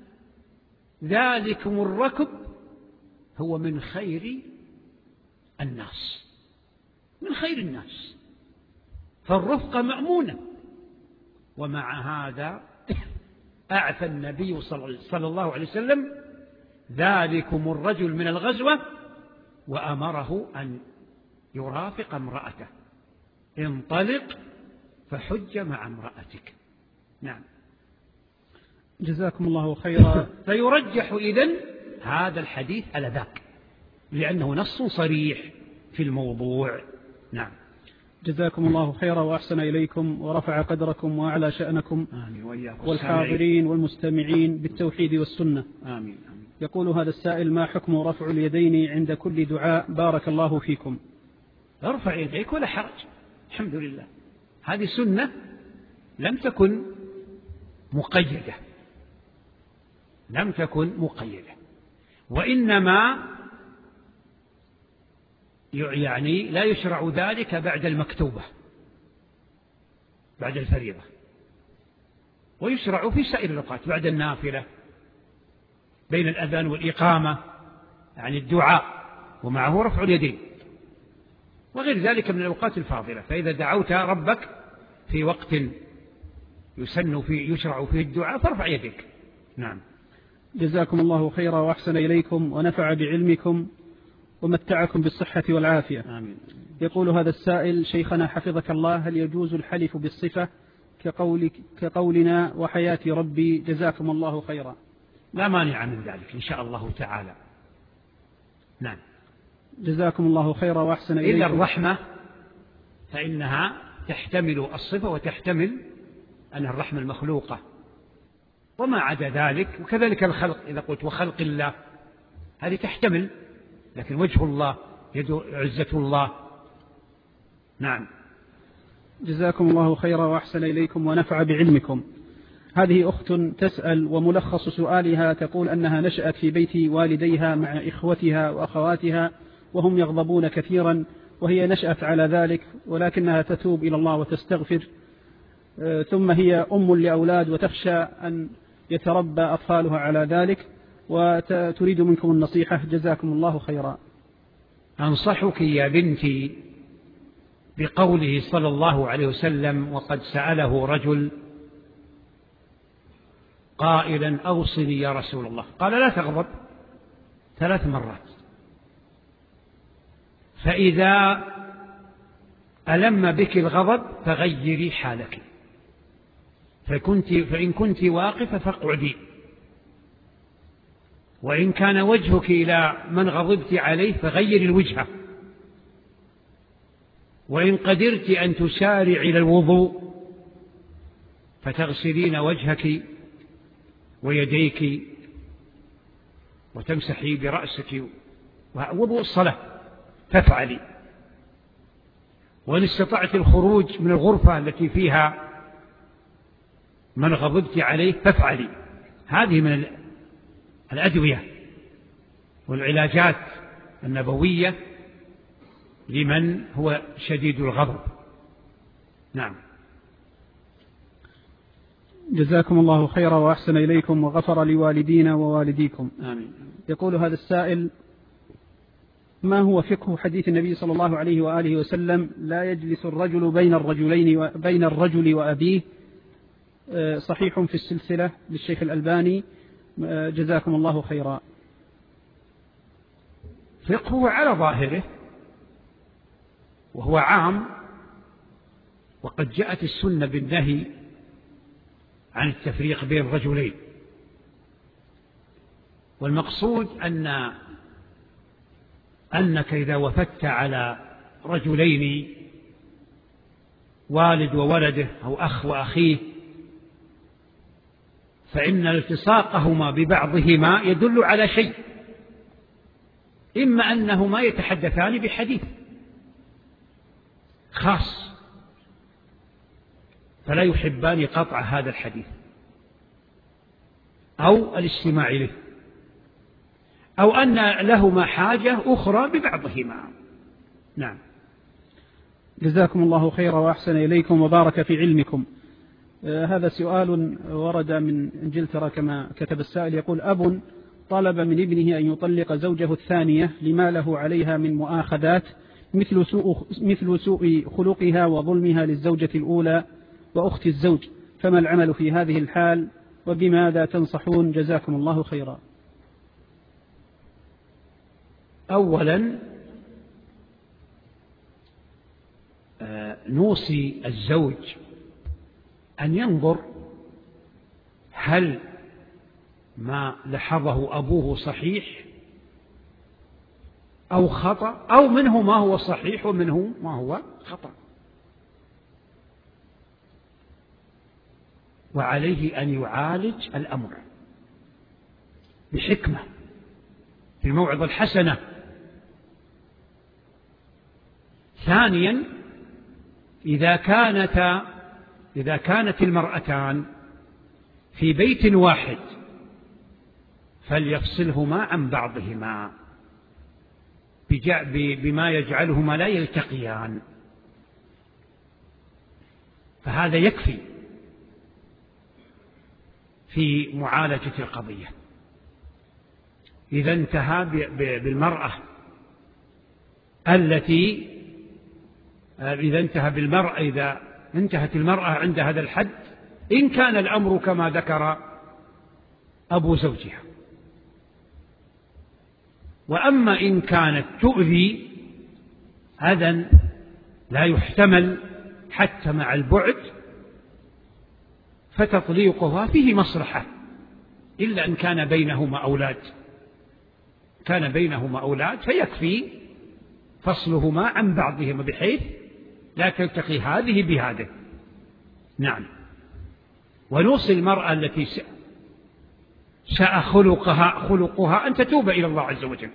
[SPEAKER 2] ذلكم الركب هو من خير الناس، من خير الناس، فالرفقة مأمونة. ومع هذا أعفى النبي صلى الله عليه وسلم ذلكم الرجل من الغزوة وأمره أن يرافق امرأته: انطلق فحج مع امرأتك. نعم.
[SPEAKER 3] جزاكم الله خيرا.
[SPEAKER 2] فيرجح إذن هذا الحديث على ذاك، لأنه نص صريح في الموضوع. نعم.
[SPEAKER 3] جزاكم الله خيرا وأحسن إليكم ورفع قدركم وأعلى شأنكم والحاضرين والمستمعين بالتوحيد والسنة.
[SPEAKER 2] آمين.
[SPEAKER 3] يقول هذا السائل: ما حكم رفع اليدين عند كل دعاء؟ بارك الله فيكم.
[SPEAKER 2] ارفع يديك ولا حرج، الحمد لله. هذه سنة لم تكن مقيدة، وإنما يعني لا يشرع ذلك بعد المكتوبة، بعد الفريضة، ويشرع في سائر الأوقات بعد النافلة، بين الأذان والإقامة، يعني الدعاء ومعه رفع اليدين، وغير ذلك من الأوقات الفاضلة. فإذا دعوت ربك في وقت يشرع فيه الدعاء فارفع يديك. نعم.
[SPEAKER 3] جزاكم الله خيرا وأحسن إليكم ونفع بعلمكم ومتعكم بالصحة والعافية.
[SPEAKER 2] آمين.
[SPEAKER 3] يقول هذا السائل: شيخنا حفظك الله، هل يجوز الحلف بالصفة كقولنا وحياة ربي؟ جزاكم الله خيرا.
[SPEAKER 2] لا مانع من ذلك إن شاء الله تعالى. نعم.
[SPEAKER 3] جزاكم الله خيرا وأحسن إليكم.
[SPEAKER 2] إلا الرحمة فإنها تحتمل الصفة وتحتمل أنها الرحمة المخلوقة، وما عدا ذلك، وكذلك الخلق، إذا قلت وخلق الله هذه تحتمل، لكن وجه الله، يد عزة الله. نعم.
[SPEAKER 3] جزاكم الله خيرا وأحسن إليكم ونفع بعلمكم. هذه أخت تسأل، وملخص سؤالها تقول أنها نشأت في بيت والديها مع إخوتها وأخواتها وهم يغضبون كثيرا، وهي نشأت على ذلك، ولكنها تتوب إلى الله وتستغفر، ثم هي أم لأولاد وتخشى أن يتربى أطفالها على ذلك، وتريد منكم النصيحة. جزاكم الله خيرا.
[SPEAKER 2] أنصحك يا بنتي بقوله صلى الله عليه وسلم: وقد سأله رجل قائلا أوصني يا رسول الله، قال: لا تغضب 3 مرات، فإذا ألم بك الغضب فغيري حالك، فإن كنت واقفة فاقعدي، وإن كان وجهك إلى من غضبت عليه فغيري الوجه، وإن قدرت أن تسارع إلى الوضوء فتغسلين وجهك ويديك وتمسحي برأسك، ووضوء الصلاة تفعلي، وإن استطعت الخروج من الغرفة التي فيها من غضبت عليه فافعلي. هذه من الأدوية والعلاجات النبوية لمن هو شديد الغضب. نعم.
[SPEAKER 3] جزاكم الله خيرا وأحسن إليكم وغفر لوالدينا ووالديكم.
[SPEAKER 2] آمين.
[SPEAKER 3] يقول هذا السائل: ما هو فقه حديث النبي صلى الله عليه وآله وسلم: لا يجلس الرجل بين الرجل وأبيه؟ صحيح في السلسلة للشيخ الألباني. جزاكم الله خيرا.
[SPEAKER 2] فقهه على ظاهره وهو عام، وقد جاءت السنة بالنهي عن التفريق بين الرجلين، والمقصود أنك إذا وفدت على رجلين، والد وولده أو أخ وأخيه، فإن التصاقهما ببعضهما يدل على شيء، إما أنهما يتحدثان بحديث خاص فلا يحبان قطع هذا الحديث أو الاستماع له، أو أن لهما حاجة أخرى ببعضهما. نعم.
[SPEAKER 3] جزاكم الله خيرا وأحسن إليكم وبارك في علمكم. هذا سؤال ورد من إنجلترا كما كتب السائل. يقول: أب طلب من ابنه أن يطلق زوجه الثانية لما له عليها من مؤاخذات مثل سوء خلقها وظلمها للزوجة الأولى وأخت الزوج، فما العمل في هذه الحال وبماذا تنصحون؟ جزاكم الله خيرا.
[SPEAKER 2] أولا نوصي الزوج أن ينظر هل ما لحظه أبوه صحيح أو خطأ، أو منه ما هو صحيح ومنه ما هو خطأ، وعليه أن يعالج الأمر بحكمة في الموعظة الحسنة. ثانيا، إذا كانت المرأتان في بيت واحد فليفصلهما عن بعضهما بما يجعلهما لا يلتقيان، فهذا يكفي في معالجة القضية. إذا انتهت المرأة عند هذا الحد، إن كان الأمر كما ذكر أبو زوجها. وأما إن كانت تؤذي أذى لا يحتمل حتى مع البعد، فتطليقها فيه مصلحة، إلا أن كان بينهما أولاد فيكفي فصلهما عن بعضهما بحيث لا تلتقي هذه بهذه. نعم. ونوصي المرأة التي شاء خلقها أن تتوب إلى الله عز وجل،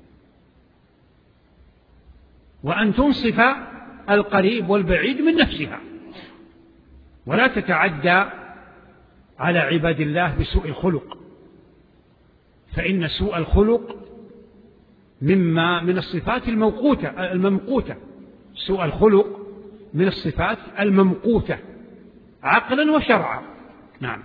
[SPEAKER 2] وأن تنصف القريب والبعيد من نفسها، ولا تتعدى على عباد الله بسوء الخلق، فإن سوء الخلق من الصفات الممقوتة. سوء الخلق من الصفات الممقوتة عقلا وشرعا. نعم.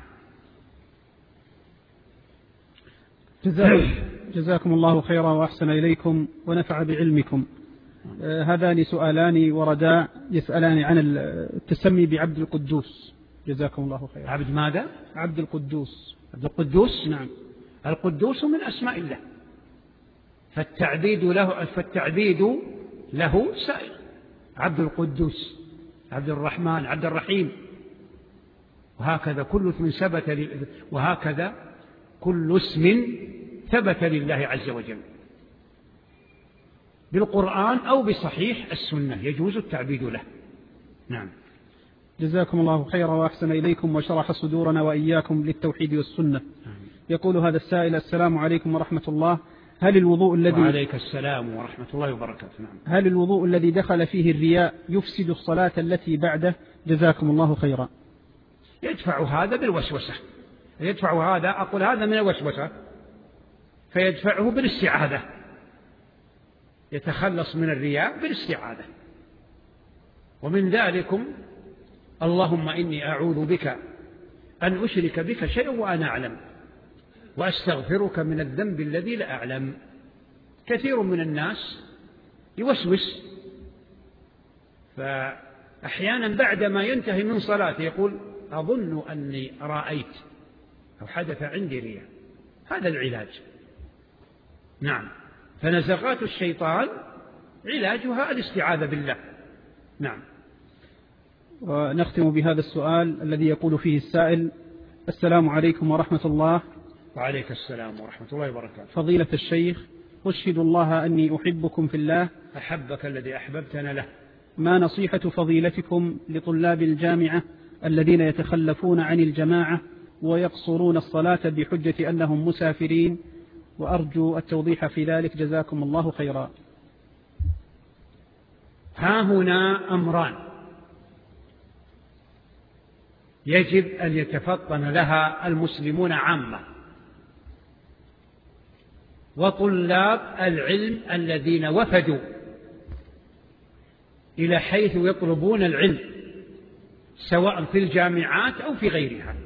[SPEAKER 3] جزاكم الله خيرا وأحسن إليكم ونفع بعلمكم. هذان سؤالان وردا يسألان عن التسمي بعبد القدوس. جزاكم الله خيرا.
[SPEAKER 2] عبد ماذا؟
[SPEAKER 3] عبد القدوس.
[SPEAKER 2] عبد القدوس.
[SPEAKER 3] نعم.
[SPEAKER 2] القدوس من أسماء الله، فالتعبيد له سائر: عبد القدوس، عبد الرحمن، عبد الرحيم، وهكذا كل اسم ثبت لله عز وجل بالقرآن أو بصحيح السنة يجوز التعبيد له. نعم.
[SPEAKER 3] جزاكم الله خيرا وأحسن إليكم وشرح صدورنا وإياكم للتوحيد والسنة. يقول هذا السائل: السلام عليكم ورحمة الله.
[SPEAKER 2] وعليك السلام ورحمة الله وبركاته. نعم.
[SPEAKER 3] هل الوضوء الذي دخل فيه الرياء يفسد الصلاة التي بعده؟ جزاكم الله خيرا.
[SPEAKER 2] يدفع هذا بالوسوسة، أقول هذا من الوسوسة، فيدفعه بالاستعاذة، يتخلص من الرياء بالاستعاذة. ومن ذلكم: اللهم إني أعوذ بك أن أشرك بك شيئا وأنا أعلم، وأستغفرك من الذنب الذي لا أعلم. كثير من الناس يوسوس، فأحيانا بعدما ينتهي من صلاته يقول: أظن أني رأيت أو حدث عندي رياء. هذا العلاج. نعم. فنزغات الشيطان علاجها الاستعاذة بالله. نعم.
[SPEAKER 3] ونختم بهذا السؤال الذي يقول فيه السائل: السلام عليكم ورحمة الله.
[SPEAKER 2] وعليك السلام ورحمة الله وبركاته.
[SPEAKER 3] فضيلة الشيخ، أشهد الله أني أحبكم في الله،
[SPEAKER 2] أحبك الذي أحببتنا له.
[SPEAKER 3] ما نصيحة فضيلتكم لطلاب الجامعة الذين يتخلفون عن الجماعة ويقصرون الصلاة بحجة أنهم مسافرين؟ وأرجو التوضيح في ذلك، جزاكم الله خيرا.
[SPEAKER 2] ها هنا أمران يجب أن يتفطن لها المسلمون عامة، وطلاب العلم الذين وفدوا إلى حيث يطلبون العلم سواء في الجامعات أو في غيرها.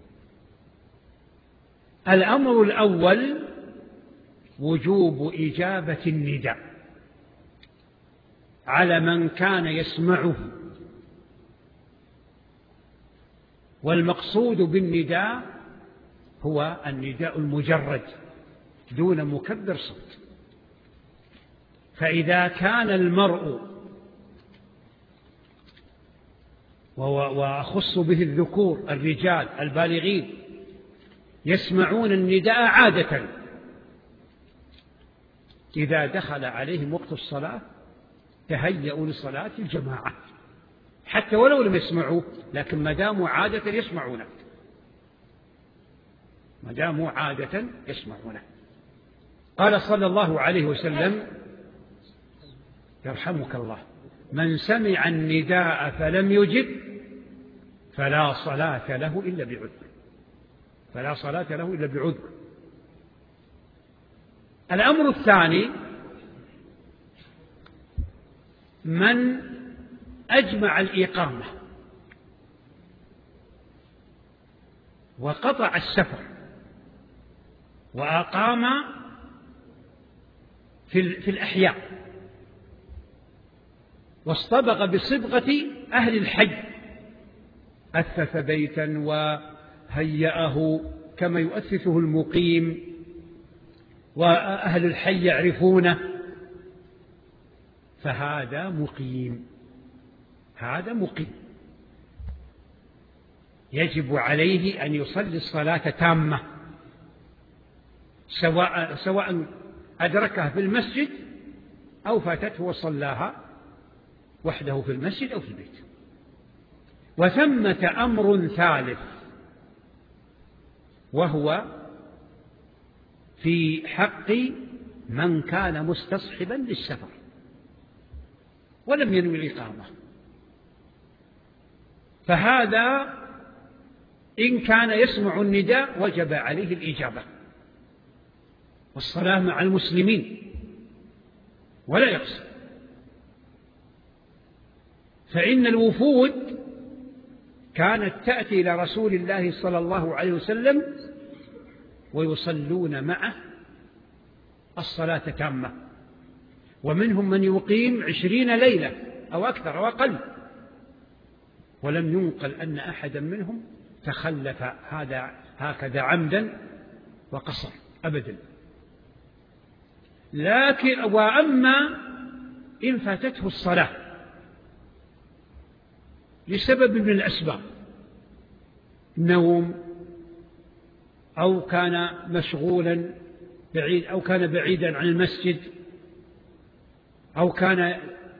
[SPEAKER 2] الأمر الأول: وجوب إجابة النداء على من كان يسمعه، والمقصود بالنداء هو النداء المجرد دون مكبر صوت. فإذا كان المرء، وأخص به الذكور الرجال البالغين، يسمعون النداء عادة إذا دخل عليهم وقت الصلاة تهيأوا لصلاة الجماعة حتى ولو لم يسمعوا، لكن ما داموا عادة يسمعونه، ما داموا عادة يسمعونه. قال صلى الله عليه وسلم: يرحمك الله، من سمع النداء فلم يجب فلا صلاة له إلا بعذر، فلا صلاة له إلا بعذر. الأمر الثاني: من أجمع الإقامة وقطع السفر وأقام في الأحياء واصطبغ بصبغة أهل الحي، أثث بيتا وهيأه كما يؤثثه المقيم وأهل الحي يعرفونه، فهذا مقيم، هذا مقيم يجب عليه أن يصلي الصلاة تامة، سواء أدركها في المسجد أو فاتته وصلاها وحده في المسجد أو في البيت. وثمة أمر ثالث، وهو في حق من كان مستصحبا للسفر ولم ينوي الإقامة، فهذا إن كان يسمع النداء وجب عليه الإجابة والصلاة مع المسلمين ولا يقصر، فإن الوفود كانت تأتي إلى رسول الله صلى الله عليه وسلم ويصلون معه الصلاة تامة، ومنهم من يقيم 20 ليلة أو أكثر أو أقل، ولم ينقل أن أحدا منهم تخلف هكذا عمدا وقصر أبدا. لكن وأما إن فاتته الصلاة لسبب من الأسباب، نوم أو كان مشغولا بعيد أو كان بعيدا عن المسجد أو كان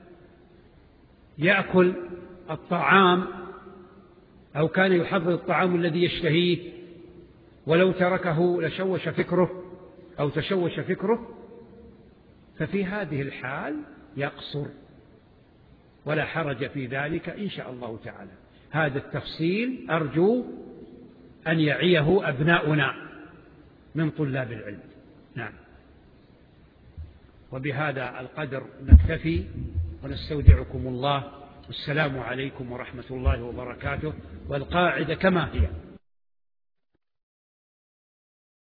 [SPEAKER 2] يأكل الطعام أو كان يحضر الطعام الذي يشتهيه ولو تركه لشوش فكره أو تشوش فكره، ففي هذه الحال يقصر ولا حرج في ذلك إن شاء الله تعالى. هذا التفصيل أرجو أن يعيه أبناؤنا من طلاب العلم. نعم، وبهذا القدر نكتفي ونستودعكم الله، والسلام عليكم ورحمة الله وبركاته. والقاعدة كما هي: